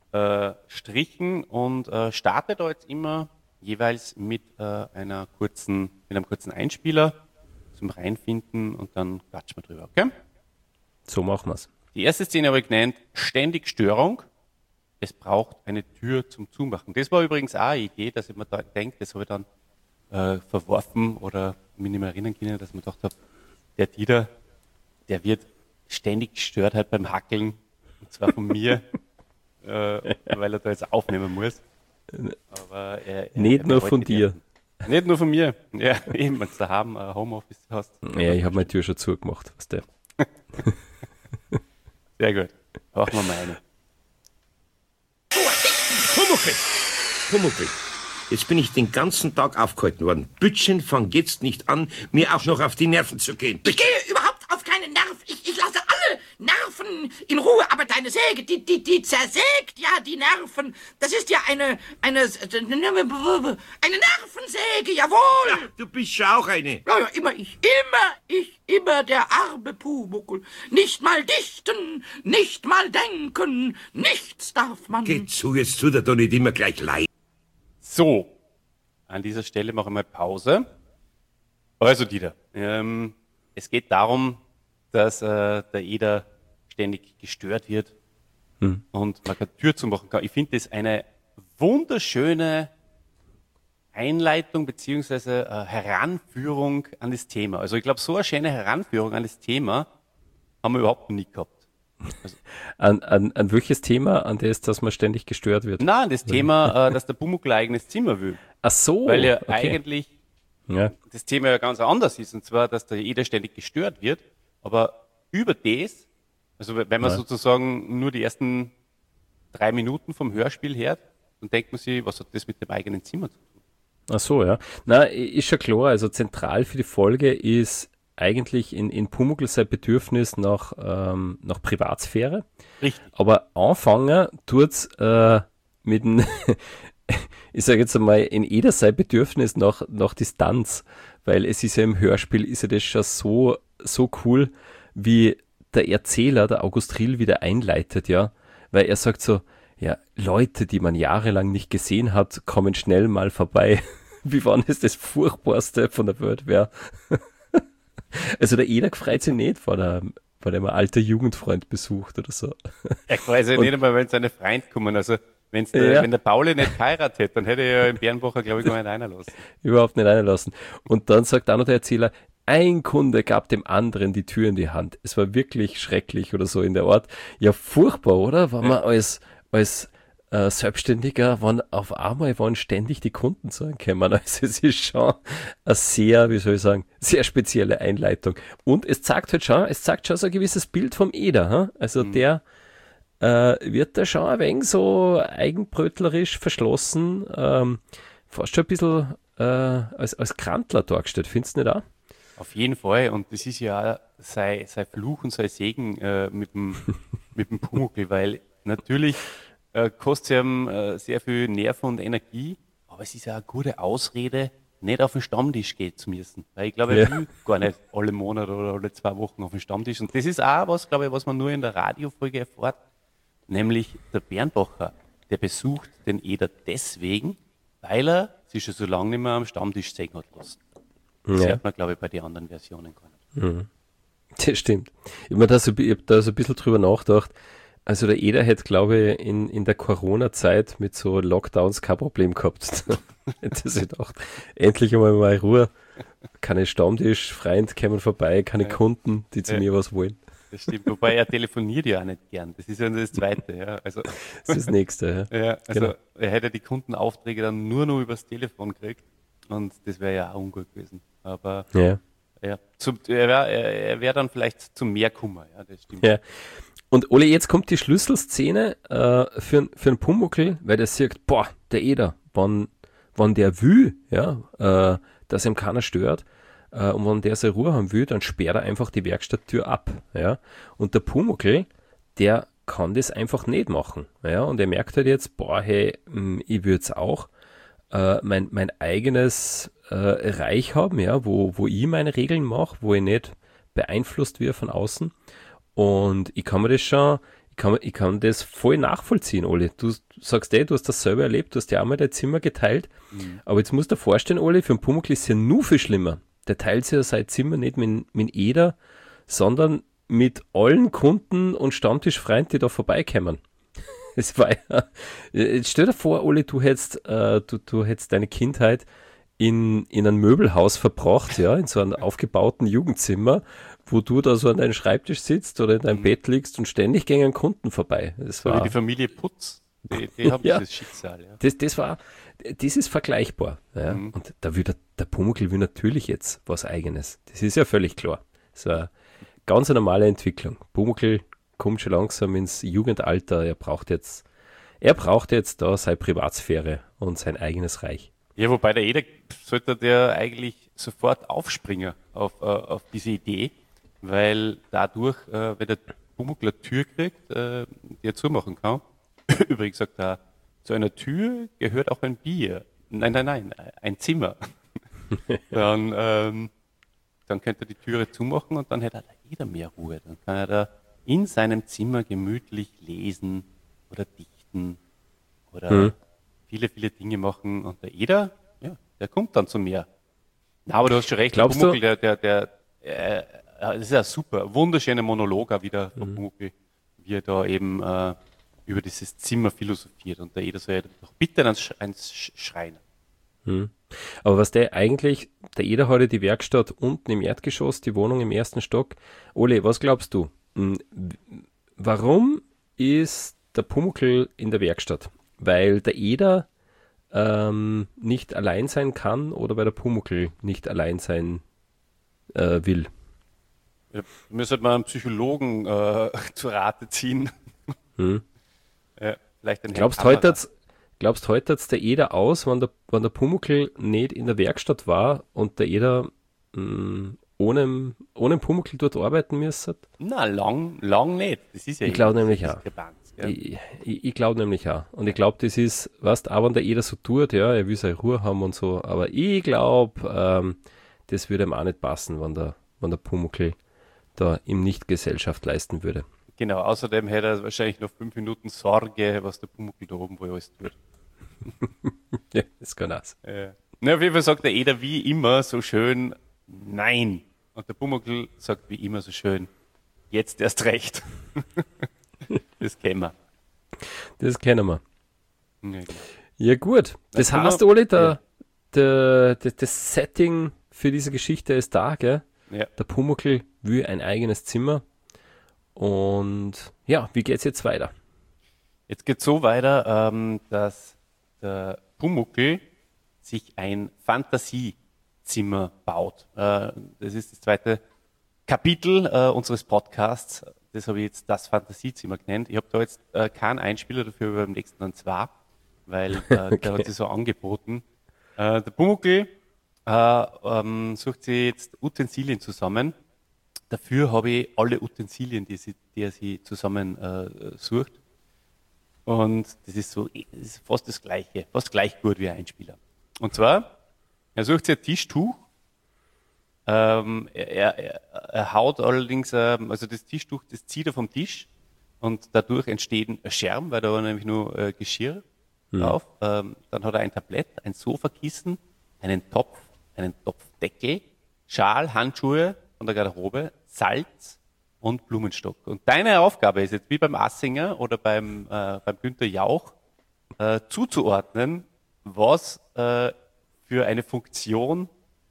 Speaker 1: äh, und äh, starte da jetzt immer jeweils mit äh, einer kurzen, mit einem kurzen Einspieler zum Reinfinden und dann quatschen wir drüber, okay?
Speaker 2: So machen wir's.
Speaker 1: Die erste Szene habe ich genannt, ständig Störung. Es braucht eine Tür zum Zumachen. Das war übrigens auch eine Idee, dass ich mir da denke, das habe ich dann äh, verworfen oder mich nicht mehr erinnern können, dass ich mir gedacht habe, der Dieter, der wird ständig gestört halt beim Hackeln, und zwar von mir, äh, weil er da jetzt aufnehmen muss. Aber er, er,
Speaker 2: nicht er nur von dir.
Speaker 1: Ersten. Nicht nur von mir. Ja, eben, wenn du daheim ein Homeoffice hast.
Speaker 2: Ja, ich habe meine Tür schon zugemacht, weißt du.
Speaker 1: Sehr gut. Machen wir mal eine.
Speaker 3: Pumuckl! Pumuckl! Jetzt bin ich den ganzen Tag aufgehalten worden. Bütchen, fang jetzt nicht an, mir auch noch auf die Nerven zu gehen.
Speaker 5: Ich gehe überhaupt auf keinen Nerv. Ich, ich lasse alle Nerven in Ruhe, aber deine Säge, die, die, die zersägt ja die Nerven. Das ist ja eine, eine, eine Nervensäge, jawohl.
Speaker 3: Du bist schon auch eine.
Speaker 5: Ja, ja, immer ich, immer ich, immer der arme Pumuckl. Nicht mal dichten, nicht mal denken, nichts darf man.
Speaker 3: Geh zu, jetzt tut er doch nicht immer gleich leid.
Speaker 1: So, an dieser Stelle mache ich mal Pause. Also Dieter, ähm, es geht darum, dass äh, der Eder ständig gestört wird hm. und man keine Tür zumachen kann. Ich finde das eine wunderschöne Einleitung beziehungsweise äh, Heranführung an das Thema. Also ich glaube, so eine schöne Heranführung an das Thema haben wir überhaupt noch nie gehabt. Also,
Speaker 2: an, an, an welches Thema? An das, dass man ständig gestört wird?
Speaker 1: Nein, das Thema, äh, dass der Pumuckl ein eigenes Zimmer will.
Speaker 2: Ach so.
Speaker 1: Weil ja
Speaker 2: okay.
Speaker 1: eigentlich
Speaker 2: ja.
Speaker 1: das Thema ja ganz anders ist. Und zwar, dass der Eder ständig gestört wird. Aber über das, also wenn man ja. sozusagen nur die ersten drei Minuten vom Hörspiel hört, dann denkt man sich, was hat das mit dem eigenen Zimmer zu tun?
Speaker 2: Ach so, ja. Na, ist schon klar. Also zentral für die Folge ist eigentlich in, in Pumuckl sein Bedürfnis nach, ähm, nach Privatsphäre.
Speaker 1: Richtig.
Speaker 2: Aber anfangen tut's äh, mit dem, ich sage jetzt einmal, in Eder sein Bedürfnis nach, nach Distanz. Weil es ist ja im Hörspiel, ist ja das schon so, so cool, wie der Erzähler, der August Rill, wieder einleitet, ja. Weil er sagt so, ja, Leute, die man jahrelang nicht gesehen hat, kommen schnell mal vorbei. Wie wann es das Furchtbarste von der Welt wäre. Also der Eder freut sich nicht, vor dem er einen alten Jugendfreund besucht oder so.
Speaker 1: Er freut sich nicht einmal, wenn seine Freund kommen. Also wenn's der,
Speaker 2: ja.
Speaker 1: wenn der Pauli nicht geheiratet hätte, dann hätte er ja im Bernbacher, glaube ich, gar nicht reinlassen.
Speaker 2: Überhaupt nicht reinlassen. Und dann sagt auch noch der Erzähler, ein Kunde gab dem anderen die Tür in die Hand. Es war wirklich schrecklich oder so in der Art. Ja, furchtbar, oder? Wenn man als, als äh, Selbstständiger, wenn auf einmal waren ständig die Kunden zu einem kommen. Also es ist schon eine sehr, wie soll ich sagen, sehr spezielle Einleitung. Und es zeigt halt schon, es zeigt schon so ein gewisses Bild vom Eder. Hm? Also mhm. der äh, wird da schon ein wenig so eigenbrötlerisch verschlossen, ähm, fast schon ein bisschen äh, als, als Krantler dargestellt. Findest du nicht auch?
Speaker 1: Auf jeden Fall. Und das ist ja sein, sein Fluch und sein Segen äh, mit dem, mit dem Pumuckl, weil natürlich äh, kostet es ihm äh, sehr viel Nerven und Energie, aber es ist ja eine gute Ausrede, nicht auf den Stammtisch gehen zu müssen. Weil ich glaube, er ja. will gar nicht alle Monate oder alle zwei Wochen auf den Stammtisch. Und das ist auch was, glaube ich, was man nur in der Radiofolge erfährt, nämlich der Bernbacher, der besucht den Eder deswegen, weil er sich schon so lange nicht mehr am Stammtisch sehen hat lassen. Das ja. hört man, glaube ich, bei den anderen Versionen gar nicht.
Speaker 2: Mhm. Das stimmt. Ich habe da, so, hab da so ein bisschen drüber nachgedacht. Also der Eder hätte, glaube ich, in, in der Corona-Zeit mit so Lockdowns kein Problem gehabt. Hätte sich gedacht, endlich einmal mal Ruhe. Keine Stammtisch, Freund kommen vorbei, keine ja. Kunden, die zu ja. mir was wollen.
Speaker 1: Das stimmt, wobei er telefoniert ja auch nicht gern. Das ist ja das Zweite. Ja. Also,
Speaker 2: das ist das Nächste. Ja,
Speaker 1: ja also
Speaker 2: genau.
Speaker 1: Er hätte die Kundenaufträge dann nur noch übers Telefon gekriegt. Und das wäre ja auch ungut gewesen. Aber
Speaker 2: ja.
Speaker 1: Ja, zum, er wäre er wär dann vielleicht zum Mehrkummer. Ja, das stimmt.
Speaker 2: Ja. Und Ole, jetzt kommt die Schlüsselszene äh, für, für einen Pumuckl, weil der sagt, boah, der Eder, wann, wann der will, ja, äh, dass ihm keiner stört, äh, und wenn der seine Ruhe haben will, dann sperrt er einfach die Werkstatttür ab. Ja. Und der Pumuckl, der kann das einfach nicht machen. Ja. Und er merkt halt jetzt, boah, hey, ich würde es auch. Mein, mein eigenes äh, Reich haben, ja, wo, wo ich meine Regeln mache, wo ich nicht beeinflusst werde von außen. Und ich kann mir das schon, ich kann, ich kann das voll nachvollziehen, Oli. Du sagst eh, du hast das selber erlebt, du hast ja auch mal dein Zimmer geteilt. Mhm. Aber jetzt musst du dir vorstellen, Oli, für einen Pumuckl ist es ja nur viel schlimmer. Der teilt sich ja sein Zimmer nicht mit, mit Eder, sondern mit allen Kunden und Stammtischfreunden, die da vorbeikommen. Es war ja, jetzt stell dir vor, Oli, du hättest, äh, du, du hättest deine Kindheit in, in ein Möbelhaus verbracht, ja, in so einem aufgebauten Jugendzimmer, wo du da so an deinem Schreibtisch sitzt oder in deinem mhm. Bett liegst und ständig gingen an Kunden vorbei. Das war,
Speaker 1: so wie die Familie Putz, die, die haben
Speaker 2: ja,
Speaker 1: dieses Schicksal. Ja.
Speaker 2: Das, das war, das ist vergleichbar. Ja. Mhm. Und da will der, der Pumuckl will natürlich jetzt was Eigenes. Das ist ja völlig klar. Das war eine ganz normale Entwicklung. Pumuckl kommt schon langsam ins Jugendalter, er braucht jetzt, er braucht jetzt da seine Privatsphäre und sein eigenes Reich.
Speaker 1: Ja, wobei der Eder sollte der eigentlich sofort aufspringen auf, uh, auf diese Idee, weil dadurch, uh, wenn der
Speaker 6: Pumuckl eine Tür kriegt, äh, die er zumachen kann. Übrigens sagt er, zu einer Tür gehört auch ein Bier. Nein, nein, nein, ein Zimmer. dann, ähm, dann könnte er die Türe zumachen und dann hätte er da jeder mehr Ruhe. Dann kann er da in seinem Zimmer gemütlich lesen oder dichten oder mhm. viele, viele Dinge machen. Und der Eder, ja, der kommt dann zu mir. Na, aber du hast schon recht,
Speaker 2: Glaubst
Speaker 6: der Pumuckl,
Speaker 2: du?
Speaker 6: der, der, der, äh, das ist ja super, wunderschöner Monolog auch wieder von mhm. Pumuckl, wie er da eben äh, über dieses Zimmer philosophiert. Und der Eder soll ja doch bitte ans, ans Schreien.
Speaker 2: Mhm. Aber was der eigentlich, der Eder hat ja die Werkstatt unten im Erdgeschoss, die Wohnung im ersten Stock. Ole, was glaubst du? Warum ist der Pumuckl in der Werkstatt? Weil der Eder ähm, nicht allein sein kann oder weil der Pumuckl nicht allein sein äh, will?
Speaker 6: Ja, müsste man einen Psychologen äh, zu Rate ziehen.
Speaker 2: Hm.
Speaker 6: Ja, vielleicht einen
Speaker 2: glaubst heute hat's, glaubst heute hat's der Eder aus, wenn der, wenn der Pumuckl nicht in der Werkstatt war und der Eder mh, ohne, ohne Pumuckl dort arbeiten müsste?
Speaker 6: Na, lang, lang nicht. Das ist ja
Speaker 2: ich glaube nämlich auch.
Speaker 6: Ja.
Speaker 2: Ich, ich, ich glaube nämlich auch. Und ich glaube, das ist, weißt du, auch wenn der Eder so tut, ja, er will seine Ruhe haben und so, aber ich glaube, ähm, das würde ihm auch nicht passen, wenn der, wenn der Pumuckl da ihm nicht Gesellschaft leisten würde.
Speaker 6: Genau, außerdem hätte er wahrscheinlich noch fünf Minuten Sorge, was der Pumuckl da oben wohl alles tut.
Speaker 2: Ja, das kann auch sein.
Speaker 6: Ja. Na, auf jeden Fall sagt der Eder wie immer so schön, nein. Und der Pumuckl sagt wie immer so schön, jetzt erst recht. Das kennen wir.
Speaker 2: Das kennen wir.
Speaker 6: Ja, genau.
Speaker 2: Ja gut, das
Speaker 6: Na,
Speaker 2: heißt, Oli, der, ja. der, der, das Setting für diese Geschichte ist da, gell?
Speaker 6: Ja.
Speaker 2: Der Pumuckl will ein eigenes Zimmer. Und ja, wie geht's jetzt weiter?
Speaker 6: Jetzt geht es so weiter, ähm, dass der Pumuckl sich ein Fantasiezimmer baut. Äh, das ist das zweite Kapitel äh, unseres Podcasts. Das habe ich jetzt das Fantasiezimmer genannt. Ich habe da jetzt äh, keinen Einspieler dafür, aber beim nächsten dann zwei, weil äh, okay. der hat sich so angeboten. Äh, der Pumuckl äh, ähm, sucht sich jetzt Utensilien zusammen. Dafür habe ich alle Utensilien, die, sie, die er sich zusammen äh, sucht. Und das ist so, das ist fast das Gleiche, fast gleich gut wie ein Einspieler. Und zwar, er sucht sich ein Tischtuch. Ähm, er, er, er haut allerdings, ähm, also das Tischtuch, das zieht er vom Tisch und dadurch entsteht ein Scherm, weil da war nämlich nur äh, Geschirr mhm. drauf. Ähm, dann hat er ein Tablett, ein Sofakissen, einen Topf, einen Topfdeckel, Schal, Handschuhe von der Garderobe, Salz und Blumenstock. Und deine Aufgabe ist jetzt, wie beim Assinger oder beim, äh, beim Günther Jauch, äh, zuzuordnen, was äh, für eine Funktion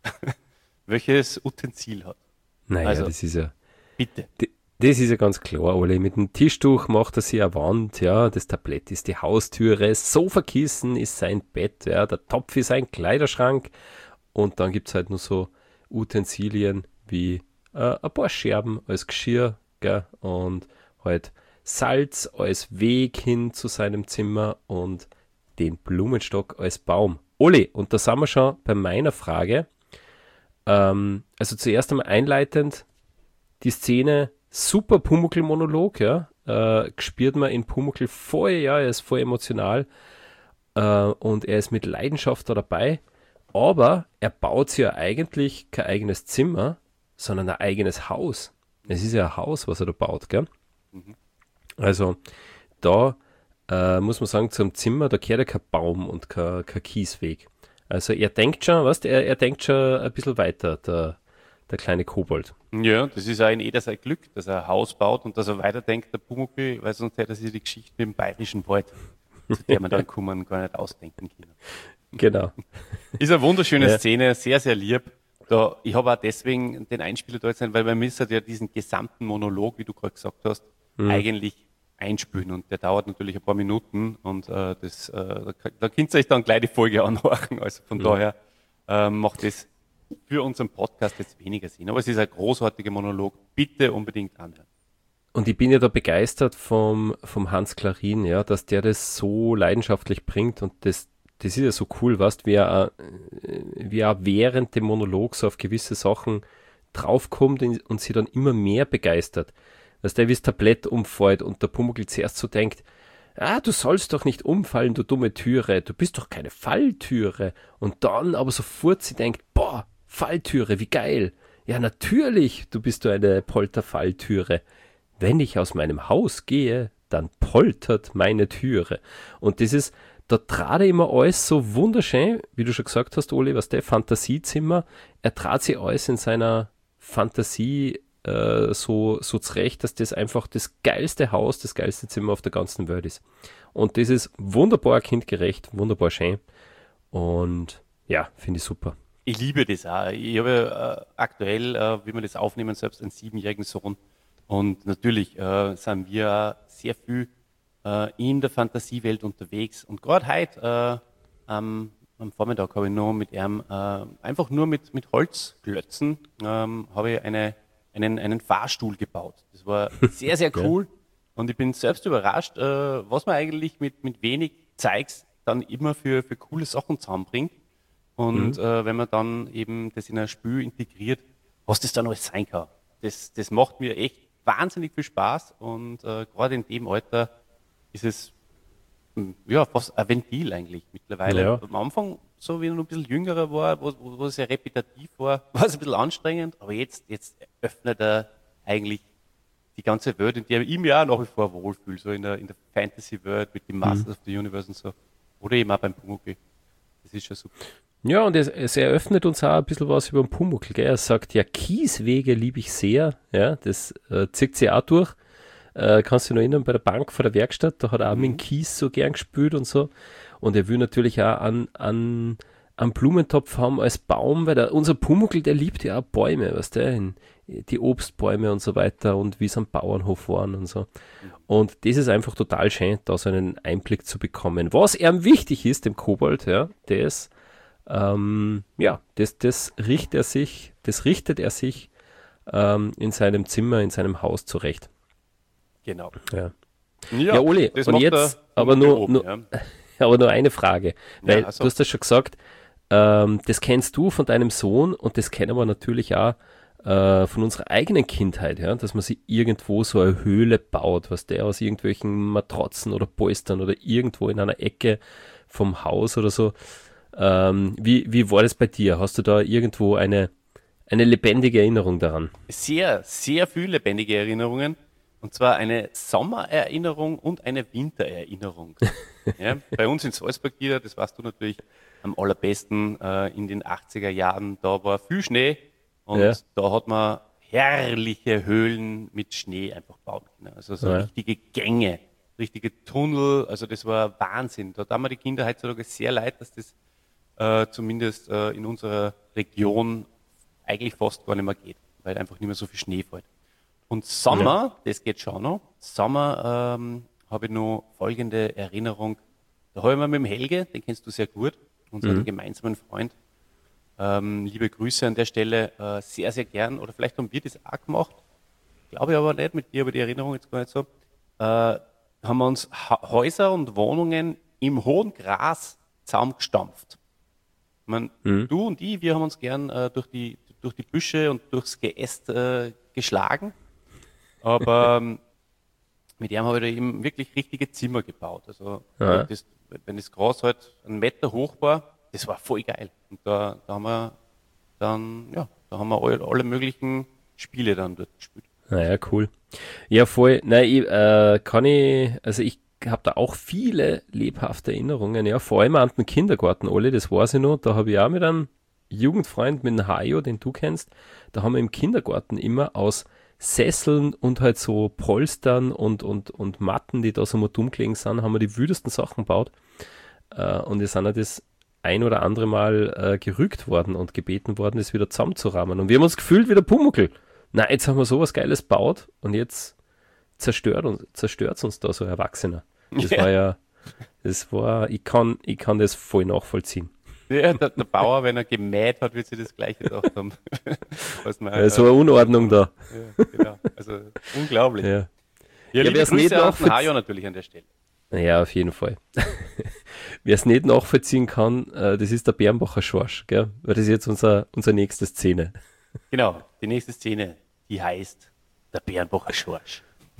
Speaker 6: welches Utensil hat.
Speaker 2: Naja,
Speaker 6: also,
Speaker 2: das ist ja...
Speaker 6: Bitte.
Speaker 2: Das ist ja ganz klar, Ole. Mit dem Tischtuch macht er sich eine Wand, ja, das Tablett ist die Haustüre, das Sofakissen ist sein Bett, ja, der Topf ist ein Kleiderschrank und dann gibt es halt nur so Utensilien wie äh, ein paar Scherben als Geschirr, gell, und halt Salz als Weg hin zu seinem Zimmer und den Blumenstock als Baum. Ole, und da sind wir schon bei meiner Frage. Ähm, also zuerst einmal einleitend, die Szene, super Pumuckl-Monolog, ja, äh, spürt man in Pumuckl voll, ja, er ist voll emotional äh, und er ist mit Leidenschaft da dabei, aber er baut sich ja eigentlich kein eigenes Zimmer, sondern ein eigenes Haus. Es ist ja ein Haus, was er da baut, gell? Mhm. Also da äh, muss man sagen, zum Zimmer, da kehrt ja kein Baum und kein, kein Kiesweg. Also er denkt schon, weißt, er, er denkt schon ein bisschen weiter, der, der kleine Kobold.
Speaker 6: Ja, das ist auch in Eder sein Glück, dass er ein Haus baut und dass er weiterdenkt, der Pumuckl, weil sonst hätte er sich die Geschichte mit dem bayerischen Wald, zu der man dann kommen, gar nicht ausdenken können.
Speaker 2: Genau.
Speaker 6: Ist eine wunderschöne
Speaker 2: ja.
Speaker 6: Szene, sehr, sehr lieb. Da, ich habe auch deswegen den Einspieler da jetzt nicht, weil man müsste ja diesen gesamten Monolog, wie du gerade gesagt hast, mhm. eigentlich einspülen und der dauert natürlich ein paar Minuten und äh, das, äh, da, da könnt ihr euch dann gleich die Folge anhören. Also von mhm. daher äh, macht das für unseren Podcast jetzt weniger Sinn. Aber es ist ein großartiger Monolog. Bitte unbedingt anhören.
Speaker 2: Und ich bin ja da begeistert vom, vom Hans Klarin, ja, dass der das so leidenschaftlich bringt und das, das ist ja so cool, weißt, wie er, wie er während dem Monolog so auf gewisse Sachen draufkommt und sie dann immer mehr begeistert. dass der wie das Tablett umfällt und der Pumuckl zuerst so denkt, ah, du sollst doch nicht umfallen, du dumme Türe, du bist doch keine Falltüre. Und dann aber sofort sie denkt, boah, Falltüre, wie geil. Ja, natürlich, du bist du eine Polterfalltüre. Wenn ich aus meinem Haus gehe, dann poltert meine Türe. Und das ist, da trat er immer alles so wunderschön, wie du schon gesagt hast, Oli, was der Fantasiezimmer, er trat sich alles in seiner Fantasie äh, so, so zurecht, dass das einfach das geilste Haus, das geilste Zimmer auf der ganzen Welt ist. Und das ist wunderbar kindgerecht, wunderbar schön. Und ja, finde ich super.
Speaker 6: Ich liebe das auch. Ich habe äh, aktuell, äh, wie wir das aufnehmen, selbst einen siebenjährigen Sohn. Und natürlich äh, sind wir sehr viel äh, in der Fantasiewelt unterwegs. Und gerade heute, äh, am, am Vormittag, habe ich noch mit ihm, äh, einfach nur mit, mit Holzklötzen, ähm, habe ich eine, einen, einen Fahrstuhl gebaut. Das war sehr, sehr cool. Und ich bin selbst überrascht, äh, was man eigentlich mit, mit wenig Zeugs dann immer für, für coole Sachen zusammenbringt. Und mhm. äh, wenn man dann eben das in ein Spiel integriert, was das dann alles sein kann. Das, das macht mir echt wahnsinnig viel Spaß und äh, gerade in dem Alter ist es mh, ja fast ein Ventil eigentlich mittlerweile.
Speaker 2: Ja.
Speaker 6: Am Anfang, so wie er noch ein bisschen jüngerer war, wo, wo, wo es sehr repetitiv war, war es ein bisschen anstrengend, aber jetzt, jetzt öffnet er eigentlich die ganze Welt, in der ich mich auch nach wie vor wohlfühle, so in der, in der Fantasy-Welt mit dem Masters mhm. of the Universe und so. Oder eben auch beim Pumuckl. Das ist schon super.
Speaker 2: Ja, und es, es eröffnet uns auch ein bisschen was über den Pumuckl, gell? Er sagt, ja, Kieswege liebe ich sehr, ja, das äh, zieht sich auch durch. Äh, kannst du dich noch erinnern, bei der Bank vor der Werkstatt, da hat er auch mhm. mit dem Kies so gern gespült und so. Und er will natürlich auch an, an, an Blumentopf haben als Baum, weil der, unser Pumuckl, der liebt ja auch Bäume, weißt du, in, die Obstbäume und so weiter und wie es am Bauernhof waren und so. Und das ist einfach total schön, da so einen Einblick zu bekommen. Was ihm wichtig ist, dem Kobold, ja, das Ähm, ja, das, das richtet er sich, das richtet er sich ähm, in seinem Zimmer, in seinem Haus zurecht.
Speaker 6: Genau.
Speaker 2: Ja,
Speaker 6: ja,
Speaker 2: ja Oli, und jetzt aber nur,
Speaker 6: oben,
Speaker 2: nur,
Speaker 6: ja.
Speaker 2: aber nur eine Frage, weil
Speaker 6: ja, also.
Speaker 2: du hast das schon gesagt, ähm, das kennst du von deinem Sohn und das kennen wir natürlich auch äh, von unserer eigenen Kindheit, ja, dass man sich irgendwo so eine Höhle baut, was der aus irgendwelchen Matratzen oder Polstern oder irgendwo in einer Ecke vom Haus oder so. Ähm, wie, wie war das bei dir? Hast du da irgendwo eine, eine lebendige Erinnerung daran?
Speaker 6: Sehr, sehr viele lebendige Erinnerungen. Und zwar eine Sommererinnerung und eine Wintererinnerung. Ja, bei uns in Salzburg hier, das weißt du natürlich am allerbesten, äh, in den achtziger Jahren, da war viel Schnee und ja. da hat man herrliche Höhlen mit Schnee einfach bauen können. Also so
Speaker 2: ja.
Speaker 6: richtige Gänge, richtige Tunnel, also das war Wahnsinn. Da tun mir die Kinder heutzutage sehr leid, dass das äh, zumindest äh, in unserer Region eigentlich fast gar nicht mehr geht, weil einfach nicht mehr so viel Schnee fällt. Und Sommer, ja. das geht schon noch. Sommer ähm, habe ich noch folgende Erinnerung. Da habe ich mal mit dem Helge, den kennst du sehr gut, unseren mhm. gemeinsamen Freund. Ähm, liebe Grüße an der Stelle, äh, sehr, sehr gern. Oder vielleicht haben wir das auch gemacht. Glaube ich aber nicht, mit dir aber die Erinnerung jetzt gar nicht so. Äh, haben wir uns ha- Häuser und Wohnungen im hohen Gras zusammengestampft. Ich meine, mhm. du und ich, wir haben uns gern äh, durch, die, durch die Büsche und durchs Geäst äh, geschlagen. Aber ähm, mit ihm habe ich da eben wirklich richtige Zimmer gebaut. Also
Speaker 2: ja.
Speaker 6: das, wenn das Gras halt einen Meter hoch war, das war voll geil. Und da, da haben wir dann, ja, da haben wir alle, alle möglichen Spiele dann dort gespielt.
Speaker 2: Naja, cool. Ja, voll. Nein, ich, äh, kann ich, also ich habe da auch viele lebhafte Erinnerungen, ja, vor allem an den Kindergarten, alle, das weiß ich noch, da habe ich auch mit einem Jugendfreund, mit dem Hajo, den du kennst, da haben wir im Kindergarten immer aus Sesseln und halt so Polstern und, und, und Matten, die da so mal dumm gelegen sind, haben wir die wüdesten Sachen gebaut. Äh, und wir sind ja das ein oder andere Mal äh, gerügt worden und gebeten worden, das wieder zusammenzurahmen. Und wir haben uns gefühlt wie der Pumuckl. Na, jetzt haben wir sowas Geiles gebaut und jetzt zerstört uns, zerstört uns da so ein Erwachsener. Das ja. war ja, das war, ich kann, ich kann das voll nachvollziehen.
Speaker 6: Ja, der, der Bauer, wenn er gemäht hat, wird sich das Gleiche gedacht haben. Was man,
Speaker 2: ja, so eine Unordnung da.
Speaker 6: Ja, genau. Also unglaublich.
Speaker 2: Ja,
Speaker 6: Ja,
Speaker 2: ja,
Speaker 6: liebe
Speaker 2: wer's
Speaker 6: Grüße
Speaker 2: nicht
Speaker 6: an den
Speaker 2: nachvollzie-
Speaker 6: Hajo natürlich an der Stelle.
Speaker 2: Ja, auf jeden Fall. Wer es nicht nachvollziehen kann, äh, das ist der Bernbacher Schorsch, gell? Weil das ist jetzt unser, unsere nächste Szene.
Speaker 6: Genau, die nächste Szene, die heißt der Bernbacher Schorsch.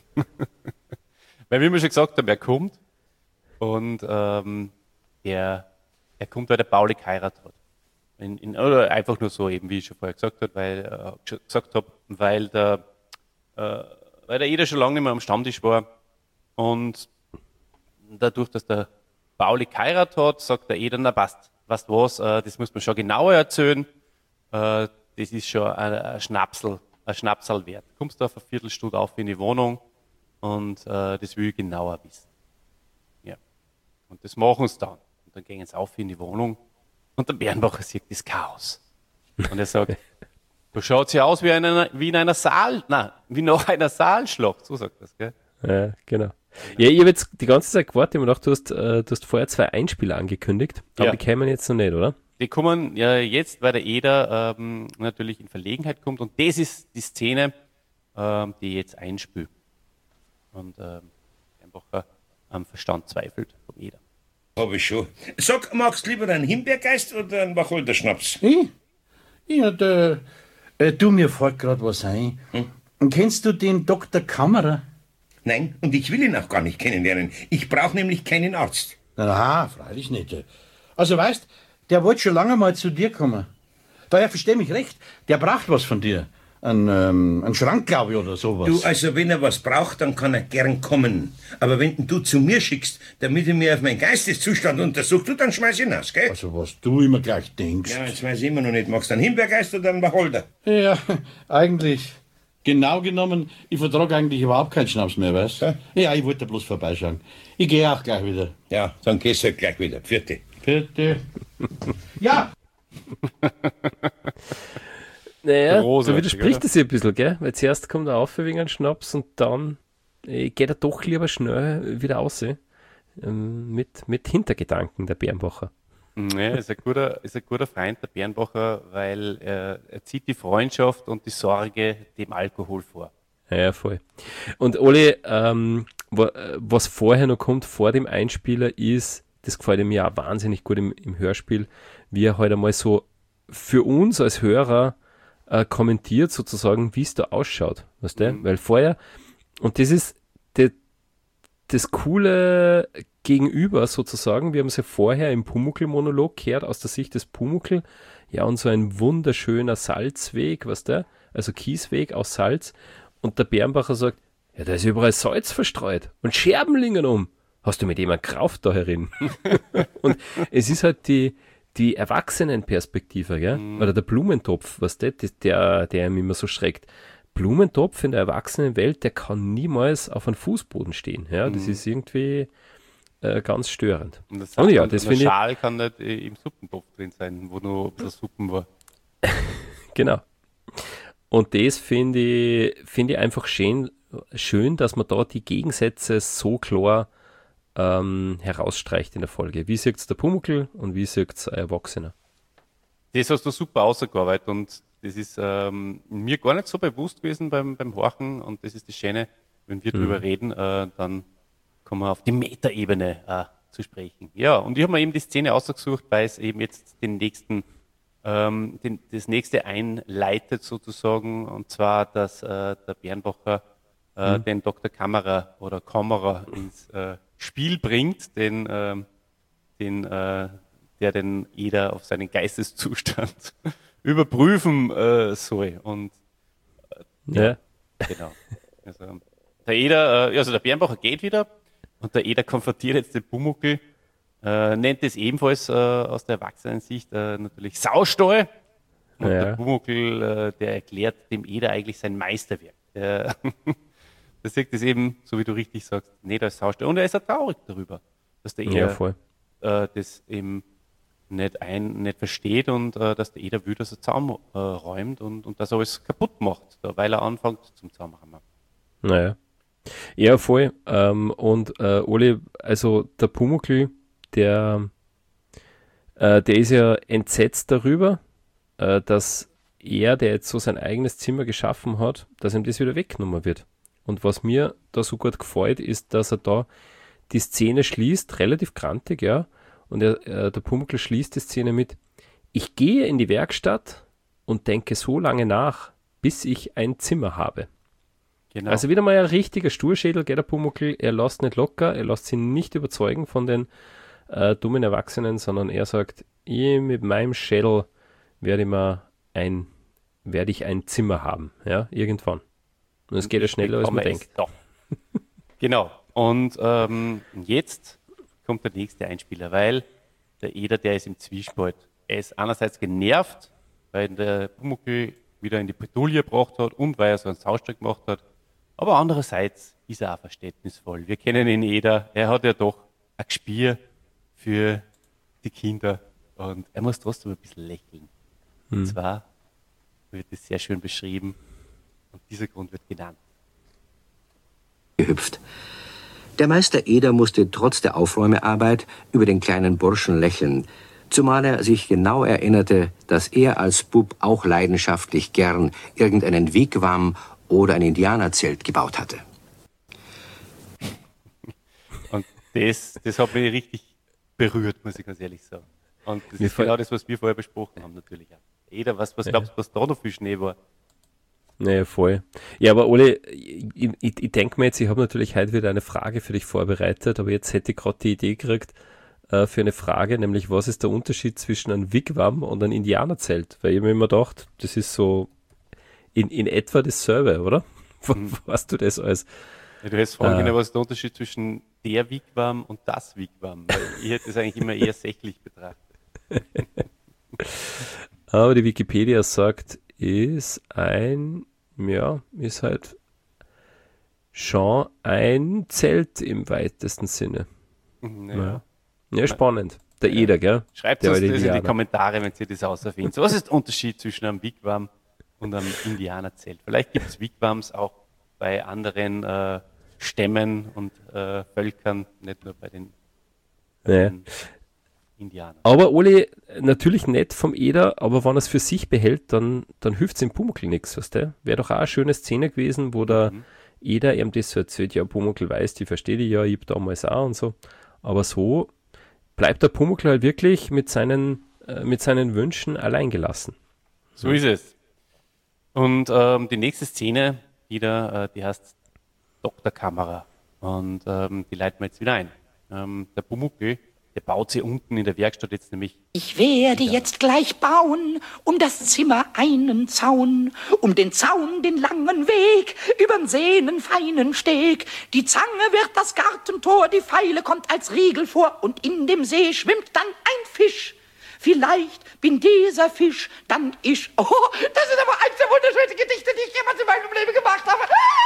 Speaker 6: Weil, wie wir schon gesagt haben, er kommt und ähm, er, er kommt, weil der Pauli geheiratet hat. In, in, oder einfach nur so, eben wie ich schon vorher gesagt habe, weil, äh, gesagt habe, weil der, äh, weil der Eder schon lange nicht mehr am Stammtisch war und dadurch, dass der Pauli geheiratet hat, sagt der Eder, na passt, weißt du was, äh, das muss man schon genauer erzählen, äh, das ist schon ein, ein Schnapsel, ein Schnapsal wert. Kommst du auf eine Viertelstunde auf in die Wohnung und äh, das will ich genauer wissen. Ja. Und das machen sie dann. Und dann gehen sie auf in die Wohnung und der Bernbacher sieht das Chaos. Und er sagt, du schaut ja aus wie, einer, wie in einer Saal, nein, wie nach einer Saalschlacht, so sagt das, gell?
Speaker 2: Ja, genau. Ja, ich habe jetzt die ganze Zeit gewartet und gedacht, du hast, äh, du hast vorher zwei Einspieler angekündigt, aber
Speaker 6: Ja.
Speaker 2: die kämen jetzt noch nicht, oder?
Speaker 6: Die kommen ja jetzt, weil der Eder ähm, natürlich in Verlegenheit kommt und das ist die Szene, ähm, die jetzt einspült. Und ähm, Bernbacher am Verstand zweifelt vom Eder.
Speaker 3: Hab ich schon. Sag, magst du lieber einen Himbeergeist oder einen Wacholderschnaps?
Speaker 4: Ich? Ja, da, äh, du, mir fällt gerade was ein.
Speaker 3: Hm?
Speaker 4: Kennst du den Doktor Kammerer?
Speaker 3: Nein, und ich will ihn auch gar nicht kennenlernen. Ich brauche nämlich keinen Arzt.
Speaker 4: Aha, freilich nicht. Also weißt, der wollte schon lange mal zu dir kommen. Daher versteh mich recht, der braucht was von dir. Ein, ähm, ein Schrank, glaube ich, oder sowas.
Speaker 3: Du, also wenn er was braucht, dann kann er gern kommen. Aber wenn du zu mir schickst, damit er mir auf meinen Geisteszustand untersucht, du, dann schmeiß ich ihn aus, gell?
Speaker 4: Also was du immer gleich denkst.
Speaker 3: Ja, jetzt weiß ich immer noch nicht. Magst du einen Himbeergeist oder einen Wacholder?
Speaker 4: Ja, eigentlich, genau genommen, ich vertrage eigentlich überhaupt keinen Schnaps mehr, weißt du?
Speaker 3: Ja.
Speaker 4: Ja, ich wollte bloß vorbeischauen. Ich gehe auch gleich wieder.
Speaker 3: Ja, dann gehst du halt gleich wieder. Vierte.
Speaker 4: Bitte. Ja!
Speaker 2: Naja,
Speaker 6: Großartig,
Speaker 2: da widerspricht
Speaker 6: oder?
Speaker 2: es sich ein bisschen, gell? Weil zuerst kommt er auf wegen einem Schnaps und dann äh, geht er doch lieber schnell wieder raus. Ähm, mit, mit Hintergedanken, der Bernbacher.
Speaker 6: Ja, ist ein guter, ist ein guter Freund, der Bernbacher, weil er, er zieht die Freundschaft und die Sorge dem Alkohol vor.
Speaker 2: Ja, voll. Und Oli, ähm, wa- äh, was vorher noch kommt, vor dem Einspieler, ist, das gefällt mir auch wahnsinnig gut im, im Hörspiel, wie er halt einmal so für uns als Hörer äh, kommentiert, sozusagen, wie es da ausschaut. Weißt du? Weil vorher, und das ist de, das coole Gegenüber sozusagen, wir haben es ja vorher im Pumuckl-Monolog gehört, aus der Sicht des Pumuckl, ja, und so ein wunderschöner Salzweg, weißt du? Also Kiesweg aus Salz. Und der Bernbacher sagt, ja, da ist überall Salz verstreut und Scherben liegen um. Hast du mit jemandem gerauft da herin? Und es ist halt die, die Erwachsenenperspektive, gell? Oder der Blumentopf, was der, der, der ihm immer so schreckt. Blumentopf in der Erwachsenenwelt, der kann niemals auf einem Fußboden stehen. Ja? Das ist irgendwie äh, ganz störend.
Speaker 6: Und das
Speaker 2: Und ja,
Speaker 6: und
Speaker 2: das
Speaker 6: der
Speaker 2: finde ich,
Speaker 6: Schal kann nicht äh, im Suppentopf drin sein, wo nur ein bisschen Suppen war.
Speaker 2: genau. Und das finde ich, finde ich einfach schön, schön, dass man da die Gegensätze so klar ähm, herausstreicht in der Folge. Wie sieht es der Pumuckl und wie sieht es ein Erwachsener?
Speaker 6: Das hast du super ausgearbeitet und das ist ähm, mir gar nicht so bewusst gewesen beim, beim Horchen und das ist das Schöne, wenn wir drüber reden, äh, dann kommen wir auf die Metaebene äh, zu sprechen. Ja, und ich habe mir eben die Szene ausgesucht, weil es eben jetzt den nächsten, ähm, den, das nächste einleitet sozusagen, und zwar, dass äh, der Bernbacher äh,
Speaker 2: Mhm.
Speaker 6: den Doktor Kammerer oder Kammerer ins äh, Spiel bringt, den, ähm, den, äh, der den Eder auf seinen Geisteszustand überprüfen äh, soll. Und
Speaker 2: Ja.
Speaker 6: genau. Also, der Eder, äh, also der Bernbacher geht wieder und der Eder konfrontiert jetzt den Pumuckl, äh, nennt es ebenfalls äh, aus der Erwachsenensicht äh, natürlich Saustall. Und
Speaker 2: Ja.
Speaker 6: der Pumuckl, äh, der erklärt dem Eder eigentlich sein Meisterwerk. Der, der sieht das eben, so wie du richtig sagst, nicht als Saustall. Und er ist auch traurig darüber, dass der
Speaker 2: Ja,
Speaker 6: Eder
Speaker 2: voll.
Speaker 6: äh, das eben nicht, ein, nicht versteht und äh, dass der Eder will, dass er zusammenräumt äh, räumt und, und das alles kaputt macht, da, weil er anfängt zum Zusammenräumen.
Speaker 2: Naja. Ja, voll. Ähm, und äh, Oli, also der Pumuckl, der, äh, der ist ja entsetzt darüber, äh, dass er, der jetzt so sein eigenes Zimmer geschaffen hat, dass ihm das wieder weggenommen wird. Und was mir da so gut gefällt, ist, dass er da die Szene schließt, relativ grantig, ja, und er, äh, der Pumuckl schließt die Szene mit: Ich gehe in die Werkstatt und denke so lange nach, bis ich ein Zimmer habe.
Speaker 6: Genau.
Speaker 2: Also wieder mal ein richtiger Sturschädel, gell, der Pumuckl. Er lässt nicht locker, er lässt sich nicht überzeugen von den äh, dummen Erwachsenen, sondern er sagt, ich mit meinem Schädel werde ich mal ein, werde ich ein Zimmer haben, ja, irgendwann. Und es geht ja schneller, als man denkt.
Speaker 6: Da. Genau. Und ähm, jetzt kommt der nächste Einspieler, weil der Eder, der ist im Zwiespalt. Er ist einerseits genervt, weil der Pumuckl wieder in die Bredouille gebracht hat und weil er so einen Saustreck gemacht hat. Aber andererseits ist er auch verständnisvoll. Wir kennen ihn Eder, er hat ja doch ein Gespür für die Kinder und er muss trotzdem ein bisschen lächeln.
Speaker 2: Hm.
Speaker 6: Und zwar wird es sehr schön beschrieben und dieser Grund wird genannt.
Speaker 8: Gehüpft. Der Meister Eder musste trotz der Aufräumearbeit über den kleinen Burschen lächeln, zumal er sich genau erinnerte, dass er als Bub auch leidenschaftlich gern irgendeinen Wigwam oder ein Indianerzelt gebaut hatte.
Speaker 6: Und das, das hat mich richtig berührt, muss ich ganz ehrlich sagen. Und das
Speaker 2: Mir
Speaker 6: ist
Speaker 2: fall-
Speaker 6: genau das, was wir vorher besprochen haben, natürlich auch. Eder, was, was glaubst du, was da noch für Schnee war?
Speaker 2: Naja, voll. Ja, aber Ole, ich, ich, ich denke mir jetzt, ich habe natürlich heute wieder eine Frage für dich vorbereitet, aber jetzt hätte ich gerade die Idee gekriegt äh, für eine Frage, nämlich was ist der Unterschied zwischen einem Wigwam und einem Indianerzelt? Weil ich mir immer gedacht, das ist so in, in etwa dasselbe, oder?
Speaker 6: Mhm.
Speaker 2: Weißt du das als?
Speaker 6: Ja, du hättest fragen
Speaker 2: Äh.
Speaker 6: können, was ist der Unterschied zwischen der Wigwam und das Wigwam? Weil ich hätte das eigentlich immer eher sächlich betrachtet.
Speaker 2: Aber die Wikipedia sagt, ist ein, ja, ist halt schon ein Zelt im weitesten Sinne.
Speaker 6: Mhm,
Speaker 2: Ja,
Speaker 6: ja.
Speaker 2: ja spannend. Der Eder, gell?
Speaker 6: Schreibt
Speaker 2: Der
Speaker 6: uns
Speaker 2: alte
Speaker 6: das in die
Speaker 2: Indianer.
Speaker 6: Kommentare, wenn ihr das auserfindet. Was ist der Unterschied zwischen einem Wigwam und einem Indianerzelt? Vielleicht gibt es Wigwams auch bei anderen äh, Stämmen und äh, Völkern, nicht nur bei den
Speaker 2: Ja.
Speaker 6: ähm, Indianern.
Speaker 2: Aber Oli, natürlich nett vom Eder, aber wenn er es für sich behält, dann, dann hilft es dem Pumuckl nichts, weißt du? Wäre doch auch eine schöne Szene gewesen, wo der
Speaker 6: Mhm.
Speaker 2: Eder ihm das so erzählt, ja, Pumuckl weiß, die verstehe ich ja, ich hab damals auch und so. Aber so bleibt der Pumuckl halt wirklich mit seinen, äh, mit seinen Wünschen allein gelassen.
Speaker 6: So ist es. Und ähm, die nächste Szene, wieder, äh, die heißt Doktor Kamera. Und ähm, die leiten wir jetzt wieder ein. Ähm, der Pumuckl, der baut sie unten in der Werkstatt jetzt nämlich.
Speaker 5: Ich werde jetzt gleich bauen, um das Zimmer einen Zaun, um den Zaun den langen Weg, übern Sehnen feinen Steg. Die Zange wird das Gartentor, die Feile kommt als Riegel vor und in dem See schwimmt dann ein Fisch. Vielleicht bin dieser Fisch dann ich. Oh, das ist aber eins der wunderschönsten Gedichte, die ich jemals in meinem Leben gemacht habe.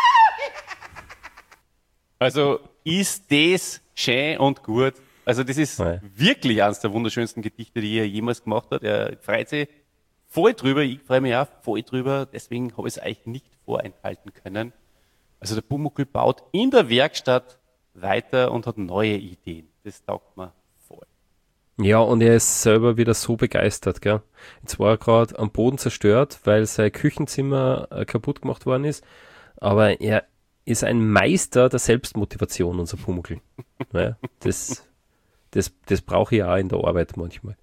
Speaker 6: Also ist das schön und gut. Also das ist
Speaker 2: Ja.
Speaker 6: wirklich eines der wunderschönsten Gedichte, die er jemals gemacht hat. Er freut sich voll drüber, ich freue mich auch voll drüber, deswegen habe ich es eigentlich nicht vorenthalten können. Also der Pumuckl baut in der Werkstatt weiter und hat neue Ideen. Das taugt mir voll.
Speaker 2: Ja, und er ist selber wieder so begeistert, gell? Jetzt war er gerade am Boden zerstört, weil sein Küchenzimmer äh, kaputt gemacht worden ist, aber er ist ein Meister der Selbstmotivation, unser Pumuckl. Ja, das das, das brauche ich auch in der Arbeit manchmal.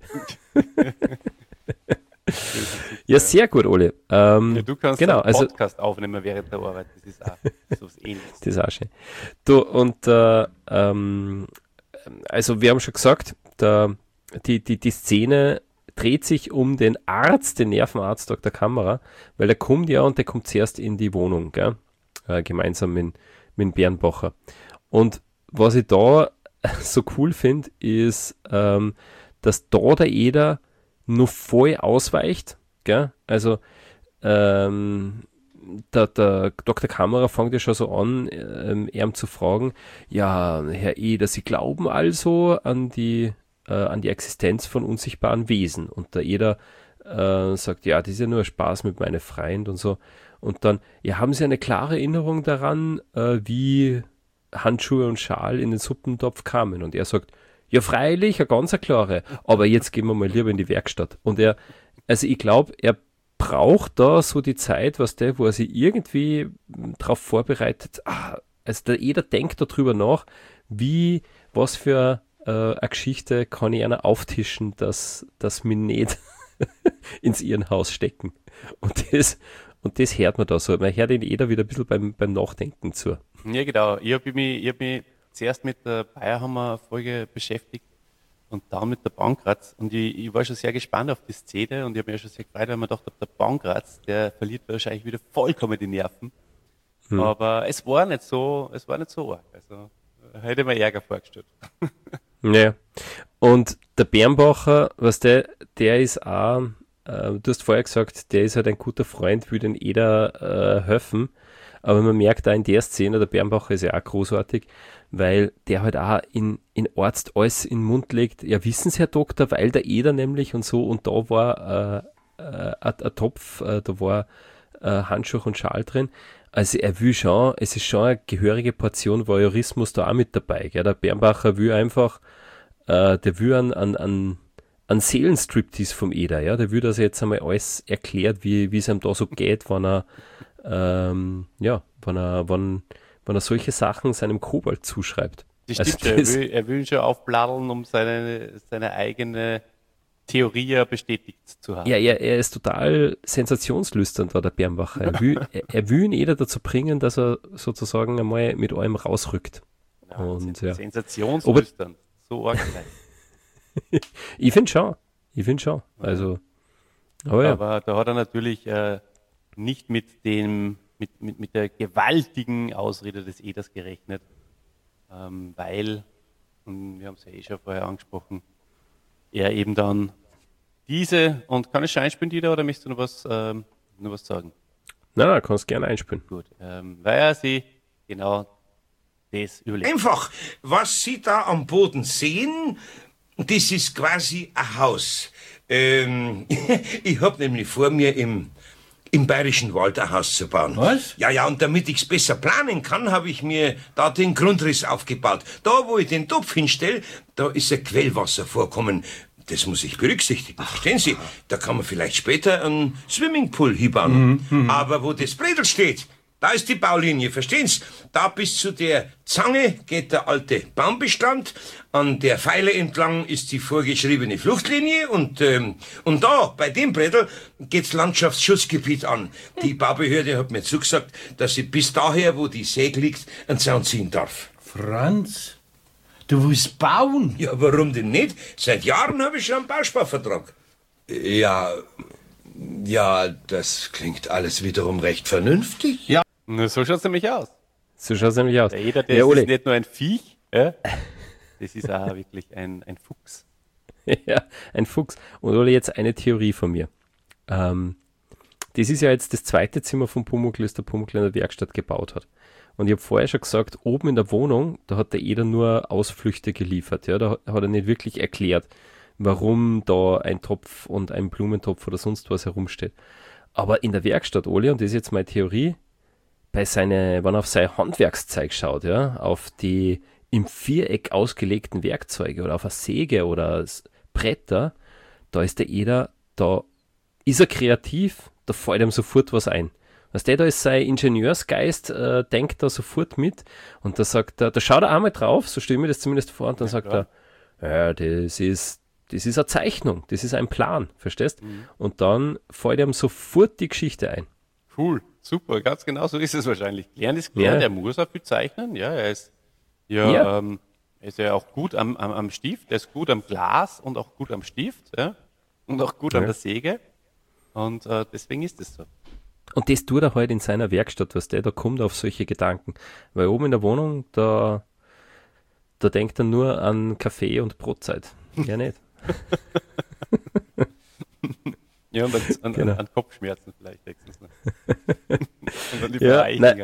Speaker 2: Ja, sehr gut, Ole. Ähm,
Speaker 6: Ja, du kannst
Speaker 2: genau,
Speaker 6: einen
Speaker 2: also
Speaker 6: Podcast aufnehmen während der Arbeit. Das ist auch so was Ähnliches.
Speaker 2: das ist auch schön. Du, und äh, ähm, also wir haben schon gesagt, der, die, die, die Szene dreht sich um den Arzt, den Nervenarzt Doktor Kamera, weil der kommt ja und der kommt zuerst in die Wohnung, gell? Äh, gemeinsam mit, mit Bernbacher. Und was ich da so cool finde, ist, ähm, dass da der Eder nur voll ausweicht, gell? Also ähm, der, der Doktor Kamera fängt ja schon so an, ähm, ihm zu fragen, ja, Herr Eder, Sie glauben also an die, äh, an die Existenz von unsichtbaren Wesen. Und der Eder äh, sagt, ja, das ist ja nur ein Spaß mit meinem Freund und so. Und dann, ja, haben Sie eine klare Erinnerung daran, äh, wie Handschuhe und Schal in den Suppentopf kamen? Und er sagt, ja, freilich, eine ganz klare, aber jetzt gehen wir mal lieber in die Werkstatt. Und er, also ich glaube, er braucht da so die Zeit, was der, wo er sich irgendwie darauf vorbereitet, ah, also der Eder denkt darüber nach, wie, was für äh, eine Geschichte kann ich einer auftischen, dass, dass mich nicht ins Irrenhaus stecken. Und das, und das hört man da so. Man hört den Eder wieder ein bisschen beim, beim Nachdenken zu.
Speaker 6: Ja, genau. Ich habe mich, ich hab mich zuerst mit der Bayerhammer-Folge beschäftigt und dann mit der Baumgraz. Und ich, ich war schon sehr gespannt auf die Szene und ich habe mich schon sehr gefreut, weil man dachte, der Baumgraz, der verliert wahrscheinlich wieder vollkommen die Nerven. Hm. Aber es war nicht so, es war nicht so arg. Also hätte mir Ärger vorgestellt.
Speaker 2: Ja. Und der Bernbacher, was der, der ist auch, äh, du hast vorher gesagt, der ist halt ein guter Freund, will den Eder äh, helfen. Aber man merkt auch in der Szene, der Bernbacher ist ja auch großartig, weil der halt auch in, in Arzt alles in den Mund legt. Ja, wissen Sie, Herr Doktor, weil der Eder nämlich und so, und da war äh, äh, ein Topf, äh, da war äh, Handschuh und Schal drin. Also er will schon, es ist schon eine gehörige Portion Voyeurismus da auch mit dabei. Gell? Der Bernbacher will einfach, äh, der will einen, einen, einen, einen Seelenstriptease vom Eder. Ja? Der will, dass er jetzt einmal alles erklärt, wie, wie es ihm da so geht, wenn er, ähm, ja, wenn er, wenn, wenn er solche Sachen seinem Kobold zuschreibt.
Speaker 6: Das stimmt, also das, er, will, er will schon aufbladeln, um seine, seine eigene Theorie bestätigt zu haben.
Speaker 2: Ja, er, er ist total sensationslüsternd, war der Bernbacher. Er will, er, er will ihn jeder dazu bringen, dass er sozusagen einmal mit allem rausrückt.
Speaker 6: Ja,
Speaker 2: und, ja.
Speaker 6: Sensationslüsternd, so arg.
Speaker 2: Ich finde schon, ich finde schon. Also, aber, ja.
Speaker 6: aber da hat er natürlich äh, nicht mit dem, mit, mit, mit der gewaltigen Ausrede des Eders gerechnet, ähm, weil, und wir haben es ja eh schon vorher angesprochen, er eben dann diese, und kann ich schon einspielen, Dieter, oder möchtest du noch was, ähm, noch was sagen?
Speaker 2: Nein, nein, kannst gerne einspielen.
Speaker 6: Gut, ähm, weil er sie genau das überlegt.
Speaker 3: Einfach, was Sie da am Boden sehen, das ist quasi ein Haus. Ähm, ich hab nämlich vor mir im im Bayerischen Wald ein Haus zu bauen.
Speaker 4: Was?
Speaker 3: Ja, ja, und damit ich's besser planen kann, habe ich mir da den Grundriss aufgebaut. Da, wo ich den Topf hinstelle, da ist ein Quellwasservorkommen. Das muss ich berücksichtigen, verstehen Sie? Da kann man vielleicht später einen Swimmingpool hinbauen. Mhm. Aber wo das Bredel steht, da ist die Baulinie, verstehen Sie? Da bis zu der Zange geht der alte Baumbestand. An der Pfeile entlang ist die vorgeschriebene Fluchtlinie. Und, ähm, und da, bei dem Bredel, geht's Landschaftsschutzgebiet an. Die Baubehörde hat mir zugesagt, dass ich bis daher, wo die Säge liegt, einen Zaun ziehen darf.
Speaker 4: Franz, du willst bauen?
Speaker 3: Ja, warum denn nicht? Seit Jahren habe ich schon einen Bausparvertrag.
Speaker 7: Ja, ja, das klingt alles wiederum recht vernünftig.
Speaker 4: Ja.
Speaker 6: Na, so schaut's nämlich aus.
Speaker 2: So schaut's nämlich aus.
Speaker 6: Der Eder, der
Speaker 2: ja,
Speaker 6: ist nicht nur ein Viech, ja? Das ist auch wirklich ein, ein Fuchs.
Speaker 2: Ja, ein Fuchs. Und Ole, jetzt eine Theorie von mir. Ähm, das ist ja jetzt das zweite Zimmer von Pumuckl, das der Pumuckl in der Werkstatt gebaut hat. Und ich habe vorher schon gesagt, oben in der Wohnung, da hat der Eder nur Ausflüchte geliefert. Ja? Da hat er nicht wirklich erklärt, warum da ein Topf und ein Blumentopf oder sonst was herumsteht. Aber in der Werkstatt, Ole, und das ist jetzt meine Theorie, bei seine, wenn er auf sein Handwerkszeug schaut, ja, auf die im Viereck ausgelegten Werkzeuge oder auf eine Säge oder Bretter, da ist der Eder, da ist er kreativ, da fällt ihm sofort was ein. Weißt du, da ist sein Ingenieursgeist, äh, denkt da sofort mit und da sagt er, da schaut er einmal drauf, so stelle ich mir das zumindest vor, und dann ja, sagt klar. er, ja, das ist, das ist eine Zeichnung, das ist ein Plan, verstehst? Mhm. Und dann fällt ihm sofort die Geschichte ein.
Speaker 6: Cool, super, ganz genau so ist es wahrscheinlich. Lernen ist klar, ja. Der muss auch viel zeichnen, ja, er ist ja, ja. Ähm, er ist ja auch gut am, am, am Stift, er ist gut am Glas und auch gut am Stift, ja, und auch gut ja. an der Säge und äh, deswegen ist es so.
Speaker 2: Und das tut er halt in seiner Werkstatt, was der, da kommt auf solche Gedanken. Weil oben in der Wohnung, da, da denkt er nur an Kaffee und Brotzeit. Ja, nicht.
Speaker 6: Ja, und an, an, genau. an Kopfschmerzen vielleicht höchstens noch. Und dann die
Speaker 2: ja,
Speaker 6: Eichinger.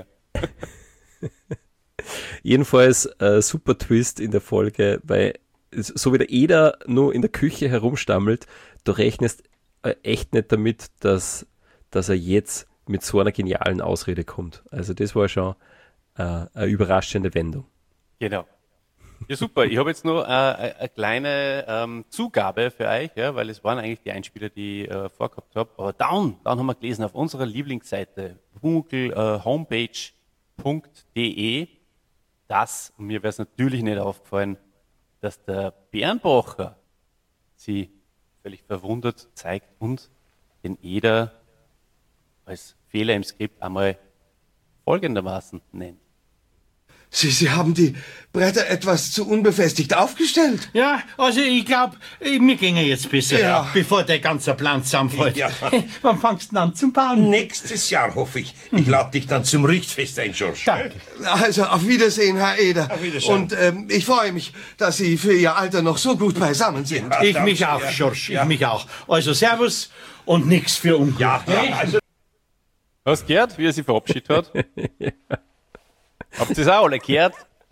Speaker 2: Jedenfalls äh, super Twist in der Folge, weil so wie der Eder nur in der Küche herumstammelt, du rechnest äh, echt nicht damit, dass, dass er jetzt mit so einer genialen Ausrede kommt. Also das war schon äh, eine überraschende Wendung.
Speaker 6: Genau. Ja, super. Ich habe jetzt noch äh, eine kleine ähm, Zugabe für euch, ja, weil es waren eigentlich die Einspieler, die ich äh, vorgehabt habe. Aber dann, dann haben wir gelesen auf unserer Lieblingsseite pumuckl äh, homepage punkt de, dass, und mir wäre es natürlich nicht aufgefallen, dass der Bernbacher sie völlig verwundert zeigt und den Eder als Fehler im Skript einmal folgendermaßen nennt.
Speaker 7: Sie, Sie haben die Bretter etwas zu unbefestigt aufgestellt.
Speaker 4: Ja, also ich glaube, mir ginge jetzt besser,
Speaker 3: Ja.
Speaker 4: bevor der ganze Plan zusammenfällt.
Speaker 3: Ja.
Speaker 4: Wann fangst du denn an zum Bauen?
Speaker 3: Nächstes Jahr, hoffe ich. Ich lade dich dann zum Richtfest ein, George.
Speaker 4: Danke.
Speaker 7: Also auf Wiedersehen, Herr Eder.
Speaker 3: Auf Wiedersehen.
Speaker 7: Und ähm, ich freue mich, dass Sie für Ihr Alter noch so gut beisammen sind.
Speaker 3: Ja,
Speaker 4: Ich
Speaker 3: danke,
Speaker 4: mich auch,
Speaker 3: ja.
Speaker 4: George,
Speaker 3: Ja.
Speaker 4: ich mich auch. Also Servus und nix für Unglück.
Speaker 3: Ja, ja, also
Speaker 6: Hast du gehört, wie er sich verabschiedet hat? Habt ihr es auch alle gehört?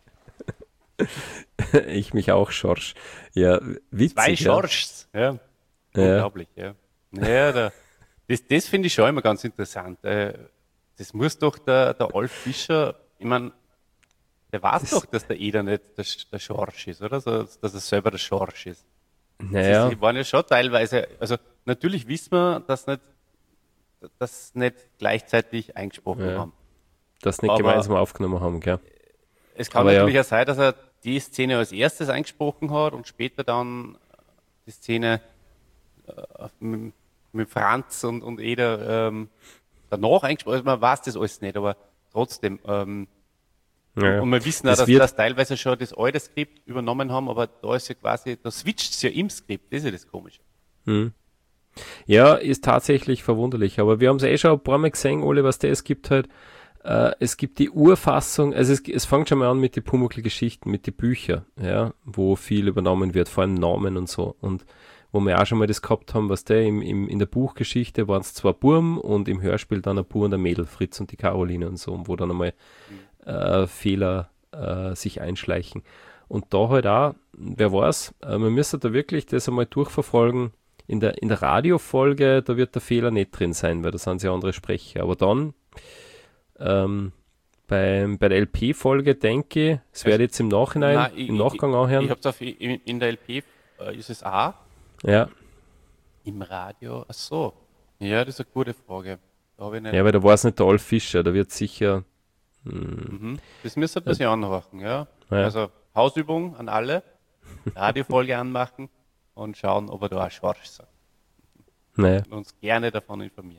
Speaker 2: Ich mich auch, Schorsch. Ja, witzig.
Speaker 6: Zwei
Speaker 2: ja.
Speaker 6: Schorschs. Ja.
Speaker 2: Ja.
Speaker 6: Unglaublich, ja. Ja, da, das, das finde ich schon immer ganz interessant. Äh, Das muss doch der, der Alf Fischer, ich meine, der weiß doch, dass der Eder nicht der, der Schorsch ist, oder? So, dass er selber der Schorsch ist.
Speaker 2: Naja,
Speaker 6: Die waren ja schon teilweise, also natürlich wissen wir, dass nicht, dass nicht gleichzeitig eingesprochen
Speaker 2: Ja.
Speaker 6: haben.
Speaker 2: das nicht
Speaker 6: aber-
Speaker 2: gemeinsam aufgenommen haben, gell?
Speaker 6: Es kann
Speaker 2: Aber ja.
Speaker 6: natürlich auch sein, dass er die Szene als erstes eingesprochen hat und später dann die Szene äh, mit, mit Franz und, und Eder ähm, danach eingesprochen. Also man weiß das alles nicht, aber trotzdem. Ähm,
Speaker 2: Ja, ja.
Speaker 6: Und wir wissen auch,
Speaker 2: Das
Speaker 6: dass
Speaker 2: wird-
Speaker 6: das teilweise schon das alte Skript übernommen haben, aber da ist ja quasi, da switcht es ja im Skript, das ist ja das Komische.
Speaker 2: Ja, ist tatsächlich verwunderlich, aber wir haben es eh schon ein paar Mal gesehen, Ole, was der, es gibt halt, äh, es gibt die Urfassung, also es, es fängt schon mal an mit den Pumuckl-Geschichten, mit den Büchern, ja, wo viel übernommen wird, vor allem Namen und so, und wo wir auch schon mal das gehabt haben, was der im, im, in der Buchgeschichte waren es zwei Burm und im Hörspiel dann ein Bur und ein Mädel, Fritz und die Caroline und so, wo dann einmal äh, Fehler äh, sich einschleichen. Und da halt auch, wer weiß, äh, man müsste da wirklich das einmal durchverfolgen. In der, in der Radiofolge, da wird der Fehler nicht drin sein, weil da sind ja andere Sprecher. Aber dann, ähm, beim, bei der L P-Folge denke ich, es werde jetzt im Nachhinein,
Speaker 6: Nein, ich-
Speaker 2: im Nachgang
Speaker 6: ich,
Speaker 2: anhören.
Speaker 6: Ich hab's auf, in, in der L P äh, ist es A,
Speaker 2: Ja,
Speaker 6: im Radio, ach so. Ja, das ist eine gute Frage. Da habe ich nicht.
Speaker 2: ja, weil da war es nicht der Alf Fischer, da wird sicher,
Speaker 6: Mhm. Das müsst ihr ein bisschen anhören, ja.
Speaker 2: Ja.
Speaker 6: Also Hausübung an alle, Radiofolge anmachen und schauen, ob er da auch Schorsch sagt.
Speaker 2: naja.
Speaker 6: Und uns gerne davon informieren.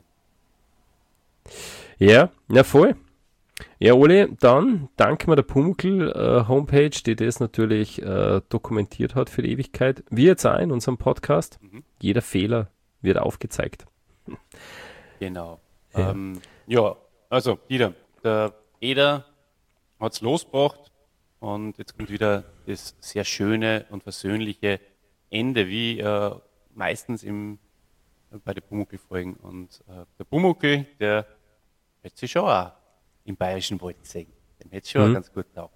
Speaker 2: Ja, na voll. Ja, Oli, dann danken wir der Pumuckl äh, Homepage, die das natürlich äh, dokumentiert hat für die Ewigkeit. Wir jetzt auch in unserem Podcast. Jeder Fehler wird aufgezeigt.
Speaker 6: Genau. Ja, ähm, ja also, Dieter, der Eder hat es losgebracht und jetzt kommt wieder das sehr schöne und versöhnliche Ende, wie äh, meistens im, bei den Pumuckl-Folgen. Und äh, der Pumuckl, der hätte sich schon auch im Bayerischen Wald gesehen. Dem hätte schon
Speaker 2: Mhm.
Speaker 6: ganz gut taugt.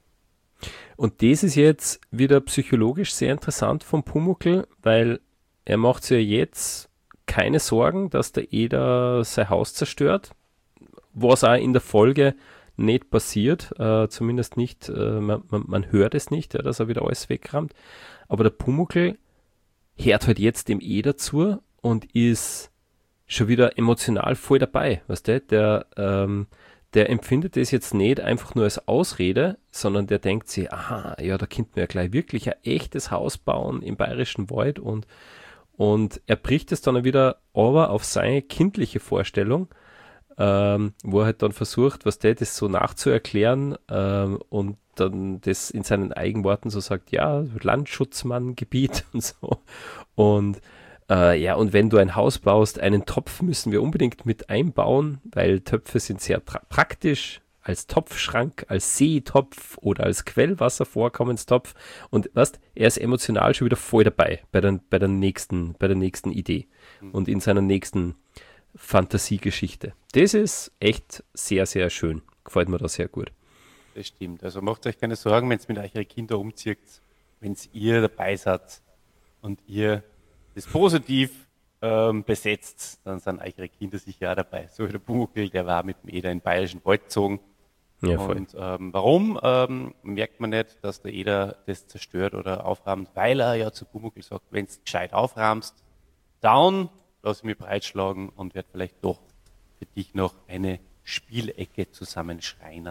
Speaker 2: Und das ist jetzt wieder psychologisch sehr interessant vom Pumuckl, weil er macht sich ja jetzt keine Sorgen, dass der Eder sein Haus zerstört, was auch in der Folge nicht passiert, äh, zumindest nicht, äh, man, man, man hört es nicht, ja, dass er wieder alles wegrammt, aber der Pumuckl hört halt jetzt dem Eder zu und ist schon wieder emotional voll dabei, weißt du, der, ähm, der empfindet das jetzt nicht einfach nur als Ausrede, sondern der denkt sich, aha, ja, da könnte man ja gleich wirklich ein echtes Haus bauen im Bayerischen Wald und, und er bricht es dann wieder aber auf seine kindliche Vorstellung, ähm, wo er halt dann versucht, was der das so nachzuerklären ähm, und dann das in seinen Eigenworten so sagt, ja, Landschutzmanngebiet und so. Und äh, ja, und wenn du ein Haus baust, einen Topf müssen wir unbedingt mit einbauen, weil Töpfe sind sehr pra- praktisch als Topfschrank, als Seetopf oder als Quellwasservorkommenstopf. Und weißt, er ist emotional schon wieder voll dabei bei der, bei der nächsten, bei der nächsten Idee und in seiner nächsten Fantasiegeschichte. Das ist echt sehr, sehr schön. Gefällt mir da sehr gut.
Speaker 6: Das stimmt. Also macht euch keine Sorgen, wenn ihr mit euch eure Kinder umzieht, wenn ihr dabei seid und ihr das positiv ähm, besetzt, dann sind eure Kinder sicher auch dabei. So wie der Pumuckl, der war mit dem Eder in den Bayerischen Wald gezogen.
Speaker 2: Ja, voll.
Speaker 6: Und ähm, warum ähm, merkt man nicht, dass der Eder das zerstört oder aufrahmt? Weil er ja zu Pumuckl sagt, wenn du gescheit aufrahmst, down, lass ich mich breitschlagen und werde vielleicht doch für dich noch eine Spielecke zusammenschreinern.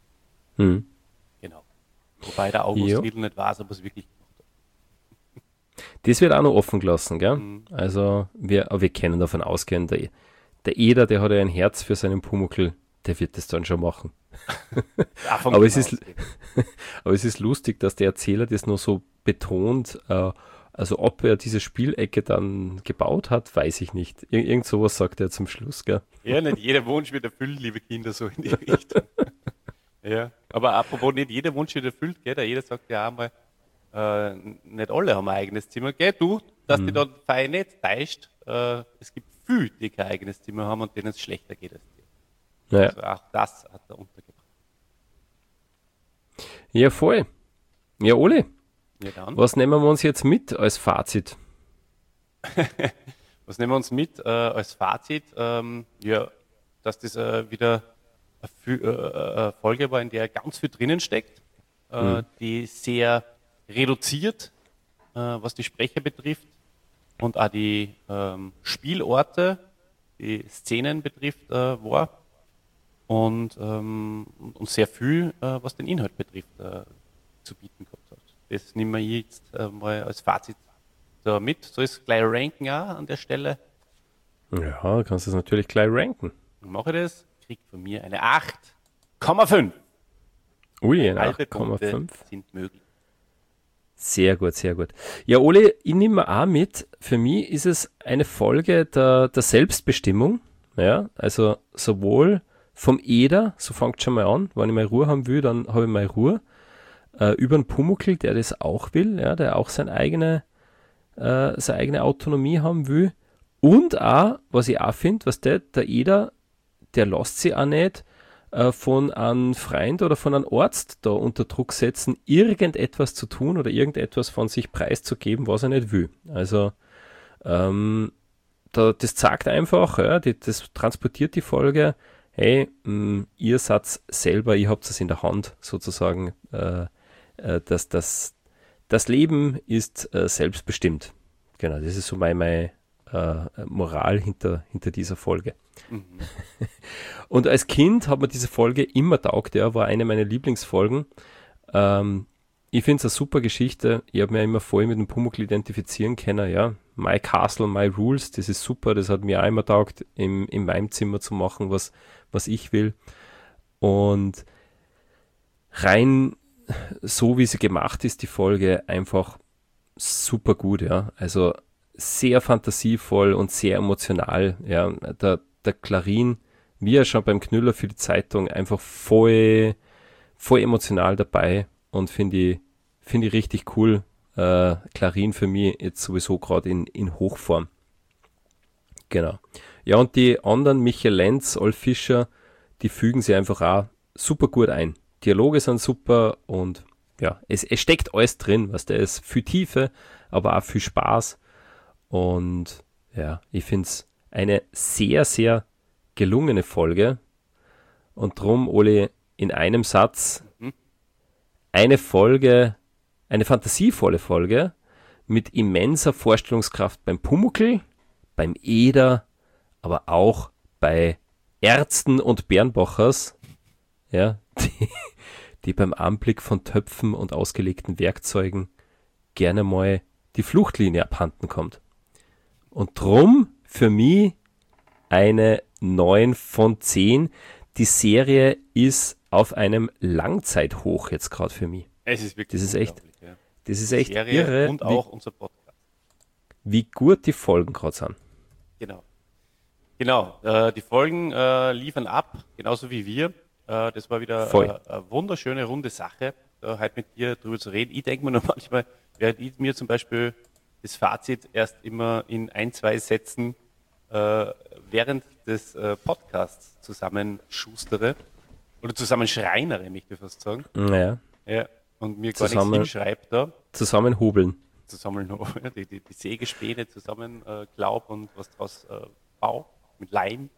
Speaker 2: Hm.
Speaker 6: Genau. Wobei der August
Speaker 2: Ja.
Speaker 6: Riedl nicht weiß, ob er es wirklich gemacht
Speaker 2: Das wird auch noch offen gelassen, gell? Mhm. Also wir, wir können davon ausgehen, der, der Eder, der hat ja ein Herz für seinen Pumuckl, der wird das dann schon machen. aber, es ist, aber es ist lustig, dass der Erzähler das nur so betont, äh, also ob er diese Spielecke dann gebaut hat, weiß ich nicht. Ir- irgend sowas sagt er zum Schluss, gell?
Speaker 6: Ja, nicht jeder Wunsch wird erfüllt, liebe Kinder, so in die Richtung. Ja, aber apropos nicht jeder Wunsch wird erfüllt, gell? Der jeder sagt ja einmal, äh, nicht alle haben ein eigenes Zimmer, gell? Du, dass mhm. die da fein nicht täuscht, äh, es gibt viele, die kein eigenes Zimmer haben und denen es schlechter geht als dir.
Speaker 2: Naja.
Speaker 6: Also auch das hat er untergebracht.
Speaker 2: Ja, voll. Ja, Oli,
Speaker 6: ja, dann.
Speaker 2: Was nehmen wir uns jetzt mit als Fazit?
Speaker 6: Was nehmen wir uns mit äh, als Fazit? Ähm, ja, dass das äh, wieder eine, Fü- äh, eine Folge war, in der ganz viel drinnen steckt, äh, mhm. die sehr reduziert, äh, was die Sprecher betrifft und auch die ähm, Spielorte, die Szenen betrifft, äh, war. Und, ähm, und sehr viel, äh, was den Inhalt betrifft, äh, zu bieten gehabt hat. Das nehmen wir jetzt äh, mal als Fazit da mit. So ist gleich ranken auch an der Stelle.
Speaker 2: Ja, du kannst das natürlich gleich ranken.
Speaker 6: Dann mache ich das, kriegt von mir eine acht Komma fünf.
Speaker 2: Ui, eine acht Komma fünf.
Speaker 6: Sind möglich.
Speaker 2: Sehr gut, sehr gut. Ja, Oli, ich nehme auch mit, für mich ist es eine Folge der, der Selbstbestimmung. Ja, also sowohl vom Eder, so fängt schon mal an, wenn ich mal Ruhe haben will, dann habe ich mal Ruhe. Äh, über den Pumuckl, der das auch will, ja, der auch seine eigene, äh, seine eigene Autonomie haben will. Und auch, was ich auch finde, was der, der Eder, der lässt sich auch nicht äh, von einem Freund oder von einem Arzt da unter Druck setzen, irgendetwas zu tun oder irgendetwas von sich preiszugeben, was er nicht will. Also, ähm, da, das zeigt einfach, ja, die, das transportiert die Folge, hey, mh, ihr seid selber, ihr habt es in der Hand, sozusagen, äh, äh, dass das, das Leben ist äh, selbstbestimmt. Genau, das ist so meine, meine äh, Moral hinter, hinter dieser Folge. Mhm. Und als Kind hat mir diese Folge immer taugt, ja, war eine meiner Lieblingsfolgen. Ähm, ich finde es eine super Geschichte, ich habe mir immer voll mit dem Pumuckl identifizieren können, ja, My Castle, My Rules, das ist super, das hat mir auch immer taugt, im, in meinem Zimmer zu machen, was was ich will. Und rein so, wie sie gemacht ist, die Folge, einfach super gut, ja. Also sehr fantasievoll und sehr emotional, ja. Der, der Clarin, wie er schon beim Knüller für die Zeitung, einfach voll, voll emotional dabei und finde ich, finde ich richtig cool. Äh, Clarin für mich jetzt sowieso gerade in, in Hochform. Genau. Ja, und die anderen, Michael Lenz, Olf Fischer, die fügen sie einfach auch super gut ein. Dialoge sind super und ja, es, es steckt alles drin, was da ist. Viel Tiefe, aber auch viel Spaß. Und ja, ich finde es eine sehr, sehr gelungene Folge. Und drum, Oli, in einem Satz, eine Folge, eine fantasievolle Folge mit immenser Vorstellungskraft beim Pumuckl, beim Eder, aber auch bei Ärzten und Bernbachers, ja, die, die beim Anblick von Töpfen und ausgelegten Werkzeugen gerne mal die Fluchtlinie abhanden kommt. Und drum für mich eine neun von zehn. Die Serie ist auf einem Langzeithoch jetzt gerade für mich.
Speaker 6: Es ist wirklich
Speaker 2: das ist echt,
Speaker 6: ja.
Speaker 2: das ist echt
Speaker 6: Serie
Speaker 2: irre,
Speaker 6: und auch
Speaker 2: wie,
Speaker 6: unser Podcast.
Speaker 2: Wie gut die Folgen gerade sind.
Speaker 6: Genau. Genau, äh, die Folgen äh, liefern ab, genauso wie wir. Äh, das war wieder äh, eine wunderschöne, runde Sache, äh, heute mit dir drüber zu reden. Ich denke mir noch manchmal, während ich mir zum Beispiel das Fazit erst immer in ein, zwei Sätzen äh, während des äh, Podcasts zusammenschustere oder zusammenschreinere, möchte ich fast sagen.
Speaker 2: Naja.
Speaker 6: Ja, und mir gar
Speaker 2: Zusammen,
Speaker 6: nichts hinschreibt da.
Speaker 2: Zusammenhobeln.
Speaker 6: Zusammen die, die, die Sägespäne zusammen äh, glaub und was draus äh, baue, mit Leim.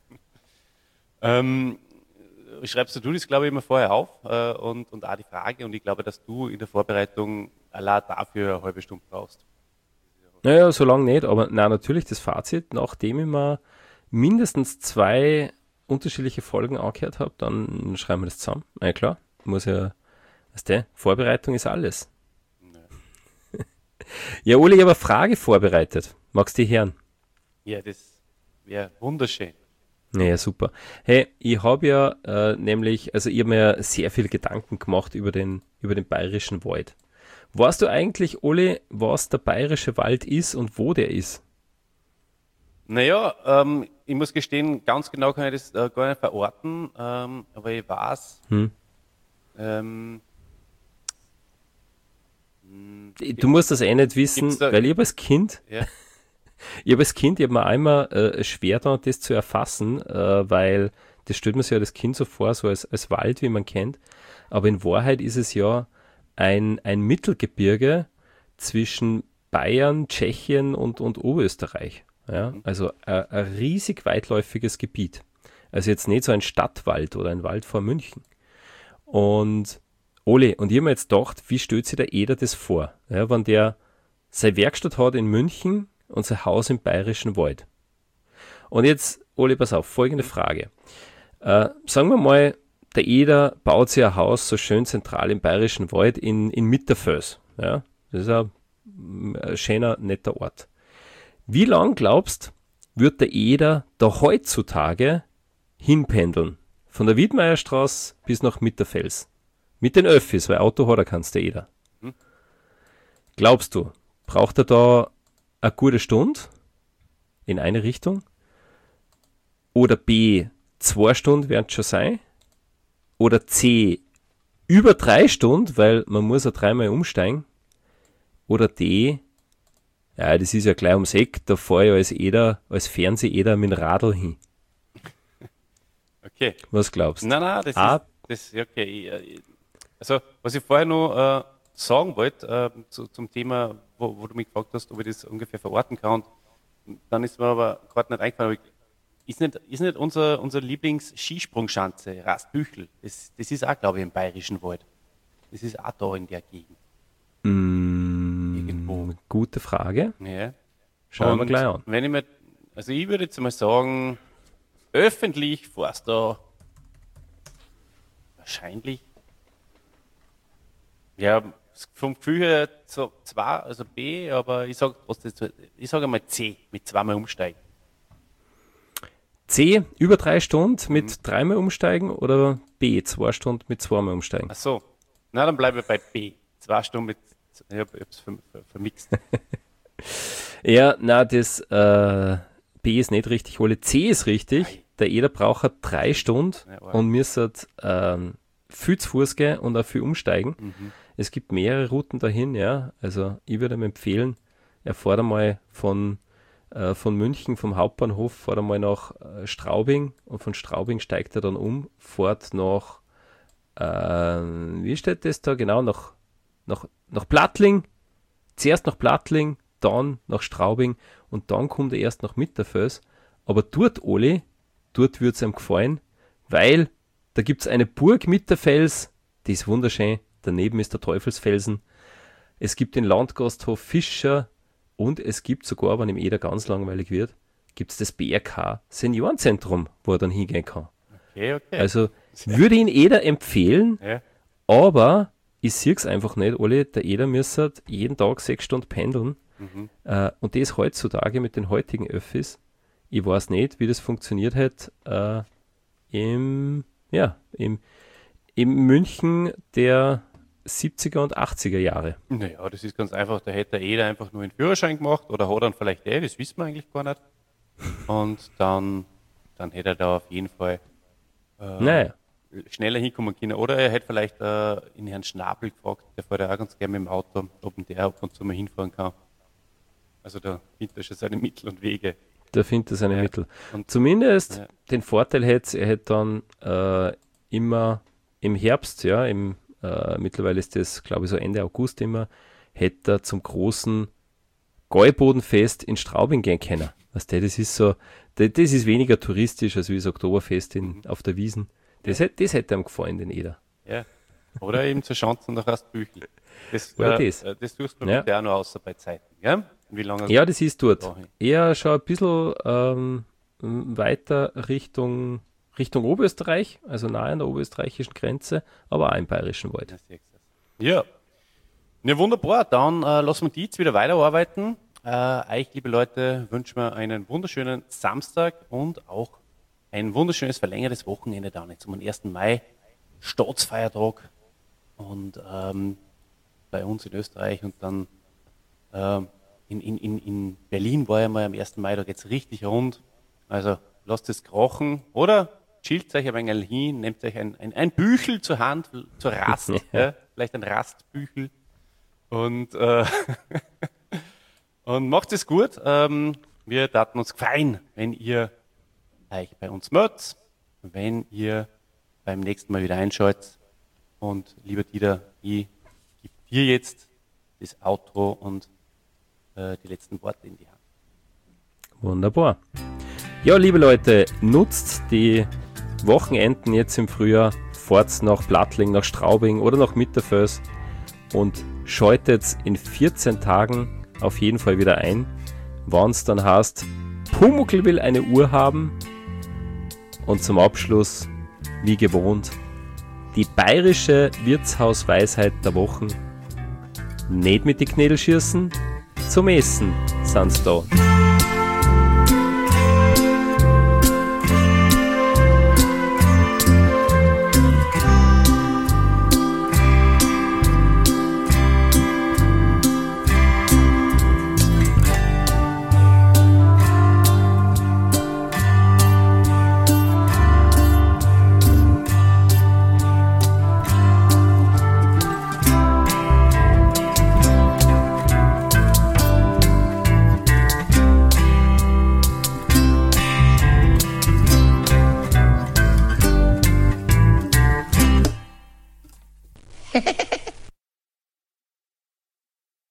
Speaker 6: ähm, schreibst du das, glaube ich, immer vorher auf äh, und, und auch die Frage, und ich glaube, dass du in der Vorbereitung allein dafür eine halbe Stunde brauchst.
Speaker 2: Naja, so lange nicht, aber na natürlich das Fazit, nachdem ich mir mindestens zwei unterschiedliche Folgen angehört habe, dann schreiben wir das zusammen. Na ja, klar, muss ja, weißt du, Vorbereitung ist alles. Ja, Uli, ich habe eine Frage vorbereitet. Magst du die hören?
Speaker 6: Ja, das wäre wunderschön.
Speaker 2: Naja, super. Hey, ich habe ja äh, nämlich, also ich habe mir sehr viel Gedanken gemacht über den, über den bayerischen Wald. Weißt du eigentlich, Uli, was der bayerische Wald ist und wo der ist?
Speaker 6: Naja, ähm, ich muss gestehen, ganz genau kann ich das äh, gar nicht verorten, ähm, aber ich weiß,
Speaker 2: Hm.
Speaker 6: ähm,
Speaker 2: Du musst das eh nicht wissen,
Speaker 6: Gibt's da-
Speaker 2: weil ich habe als Kind,
Speaker 6: ja,
Speaker 2: ich habe als Kind, ich habe mir einmal äh, schwer da, das zu erfassen, äh, weil das stellt man sich ja das Kind so vor, so als, als Wald, wie man kennt. Aber in Wahrheit ist es ja ein, ein Mittelgebirge zwischen Bayern, Tschechien und, und Oberösterreich. Ja? Also ein, ein riesig weitläufiges Gebiet. Also jetzt nicht so ein Stadtwald oder ein Wald vor München. Und Ole, und ich habe mir jetzt gedacht, wie stellt sich der Eder das vor, ja, wenn der seine Werkstatt hat in München und sein Haus im Bayerischen Wald. Und jetzt, Ole, pass auf, folgende Frage. Äh, sagen wir mal, der Eder baut sich ein Haus so schön zentral im Bayerischen Wald in, in Mitterfels. Ja? Das ist ein, ein schöner, netter Ort. Wie lang glaubst, wird der Eder da heutzutage hinpendeln? Von der Wiedmeierstraße bis nach Mitterfels. Mit den Öffis, weil Auto hat er kannst der Eder.
Speaker 6: Mhm.
Speaker 2: Glaubst du, braucht er da eine gute Stunde in eine Richtung? Oder B, zwei Stunden werden es schon sein? Oder C, über drei Stunden, weil man muss ja dreimal umsteigen? Oder D, ja, das ist ja gleich ums Eck, da fahre ich als Eder, als Fernseh-Eder mit dem Radl hin.
Speaker 6: okay.
Speaker 2: Was glaubst du?
Speaker 6: Nein, nein, das
Speaker 2: Ah.
Speaker 6: ist, das, ja, okay. Ich, ich, also, was ich vorher noch äh, sagen wollte, äh, zu, zum Thema, wo, wo du mich gefragt hast, ob ich das ungefähr verorten kann, dann ist mir aber gerade nicht eingefallen, aber ich, ist nicht, ist nicht unser, unser Lieblings-Skisprungschanze, Rastbüchel, das, das ist auch, glaube ich, im Bayerischen Wald. Das ist auch da in der Gegend.
Speaker 2: Mm,
Speaker 6: Irgendwo.
Speaker 2: Gute Frage.
Speaker 6: Ja.
Speaker 2: Schauen wir
Speaker 6: Und
Speaker 2: gleich an.
Speaker 6: Wenn ich mir, also ich würde jetzt mal sagen, öffentlich fährst du wahrscheinlich, ja, vom Gefühl her so zwei, also B, aber ich sage ich sage mal C, mit zweimal umsteigen.
Speaker 2: C, über drei Stunden mit dreimal umsteigen oder B, zwei Stunden mit zweimal umsteigen?
Speaker 6: Ach so, na dann bleibe ich bei B. Zwei Stunden mit, ich habe es ver, ver, vermixt.
Speaker 2: Ja, na, das äh, B ist nicht richtig, Ole. C ist richtig.
Speaker 6: Ei.
Speaker 2: Der Eder braucht halt drei Stunden
Speaker 6: Ja, arg.
Speaker 2: und müsste ähm, viel zu Fuß gehen und auch viel umsteigen.
Speaker 6: Mhm.
Speaker 2: Es gibt mehrere Routen dahin, ja. Also ich würde ihm empfehlen, er fährt einmal von, äh, von München, vom Hauptbahnhof, fährt einmal nach äh, Straubing und von Straubing steigt er dann um, fährt nach, äh, wie steht das da genau, nach, nach, nach Plattling, zuerst nach Plattling, dann nach Straubing und dann kommt er erst nach Mitterfels. Aber dort, Oli, dort wird es ihm gefallen, weil da gibt es eine Burg Mitterfels, die ist wunderschön, daneben ist der Teufelsfelsen. Es gibt den Landgasthof Fischer und es gibt sogar, wenn im Eder ganz langweilig wird, gibt es das B R K Seniorenzentrum, wo er dann hingehen kann.
Speaker 6: Okay, okay.
Speaker 2: Also würde ich ihn Eder empfehlen,
Speaker 6: ja.
Speaker 2: aber ich sehe es einfach nicht, Oli, der Eder müsste jeden Tag sechs Stunden pendeln.
Speaker 6: Mhm.
Speaker 2: Äh, und das heutzutage mit den heutigen Öffis. Ich weiß nicht, wie das funktioniert hat äh, im, ja, im, im München der siebziger und achtziger Jahre.
Speaker 6: Naja, das ist ganz einfach. Da hätte jeder einfach nur einen Führerschein gemacht oder hat dann vielleicht eh, das wissen wir eigentlich gar nicht. Und dann, dann hätte er da auf jeden Fall äh,
Speaker 2: Naja.
Speaker 6: schneller hinkommen können. Oder er hätte vielleicht äh, in Herrn Schnabel gefragt, der fährt ja auch ganz gerne mit dem Auto, ob ihn der ab und zu mal hinfahren kann. Also da findet er schon seine Mittel und Wege.
Speaker 2: Da findet er seine
Speaker 6: Ja.
Speaker 2: Mittel.
Speaker 6: Und-
Speaker 2: Zumindest
Speaker 6: Ja.
Speaker 2: den Vorteil hätte er hätte dann äh, immer im Herbst, ja, im, äh, mittlerweile ist das, glaube ich, so Ende August immer, hätte er zum großen Gäubodenfest in Straubing gehen können. Weißt du, das ist so, das, das ist weniger touristisch als wie das Oktoberfest in,
Speaker 6: Mhm.
Speaker 2: auf der Wiesn. Das, hätte- das hätte ihm gefallen, den Eder.
Speaker 6: Ja. Oder eben zur Schanzen nach Rastbüchel. Das,
Speaker 2: Oder
Speaker 6: äh,
Speaker 2: das.
Speaker 6: äh, das tust du
Speaker 2: Ja.
Speaker 6: bitte auch noch außer bei Zeiten. Gell? Wie lange?
Speaker 2: Ja, das ist dort.
Speaker 6: Dahin.
Speaker 2: Eher schon ein bisschen ähm, weiter Richtung, Richtung Oberösterreich, also nahe an der oberösterreichischen Grenze, aber auch im Bayerischen Wald.
Speaker 6: Ja. Ja, wunderbar. Dann äh, lassen wir die jetzt wieder weiterarbeiten. Äh, euch, liebe Leute, wünschen wir einen wunderschönen Samstag und auch ein wunderschönes verlängertes Wochenende dann jetzt um den ersten Mai, Staatsfeiertag und ähm, bei uns in Österreich und dann ähm, in, in, in, in Berlin war ja mal am ersten Mai, da geht's richtig rund. Also lasst es krachen oder chillt euch ein wenig hin, nehmt euch ein, ein, ein Büchel zur Hand, zur Rast, ja, vielleicht ein Rastbüchel und, äh, und macht es gut. Ähm, wir taten uns freuen, wenn ihr euch bei uns meldet, wenn ihr beim nächsten Mal wieder einschaltet. Und lieber Dieter, ich gebe dir jetzt das Outro und äh, die letzten Worte in die Hand.
Speaker 2: Wunderbar. Ja, liebe Leute, nutzt die Wochenenden jetzt im Frühjahr, fahrt's nach Plattling, nach Straubing oder nach Mitterfels und schaltet in vierzehn Tagen auf jeden Fall wieder ein, wenn es dann heißt, Pumuckl will eine Uhr haben. Und zum Abschluss, wie gewohnt, die bayerische Wirtshausweisheit der Wochen. Nicht mit die Knädel schießen, zum Essen sind's da.
Speaker 5: Hehehe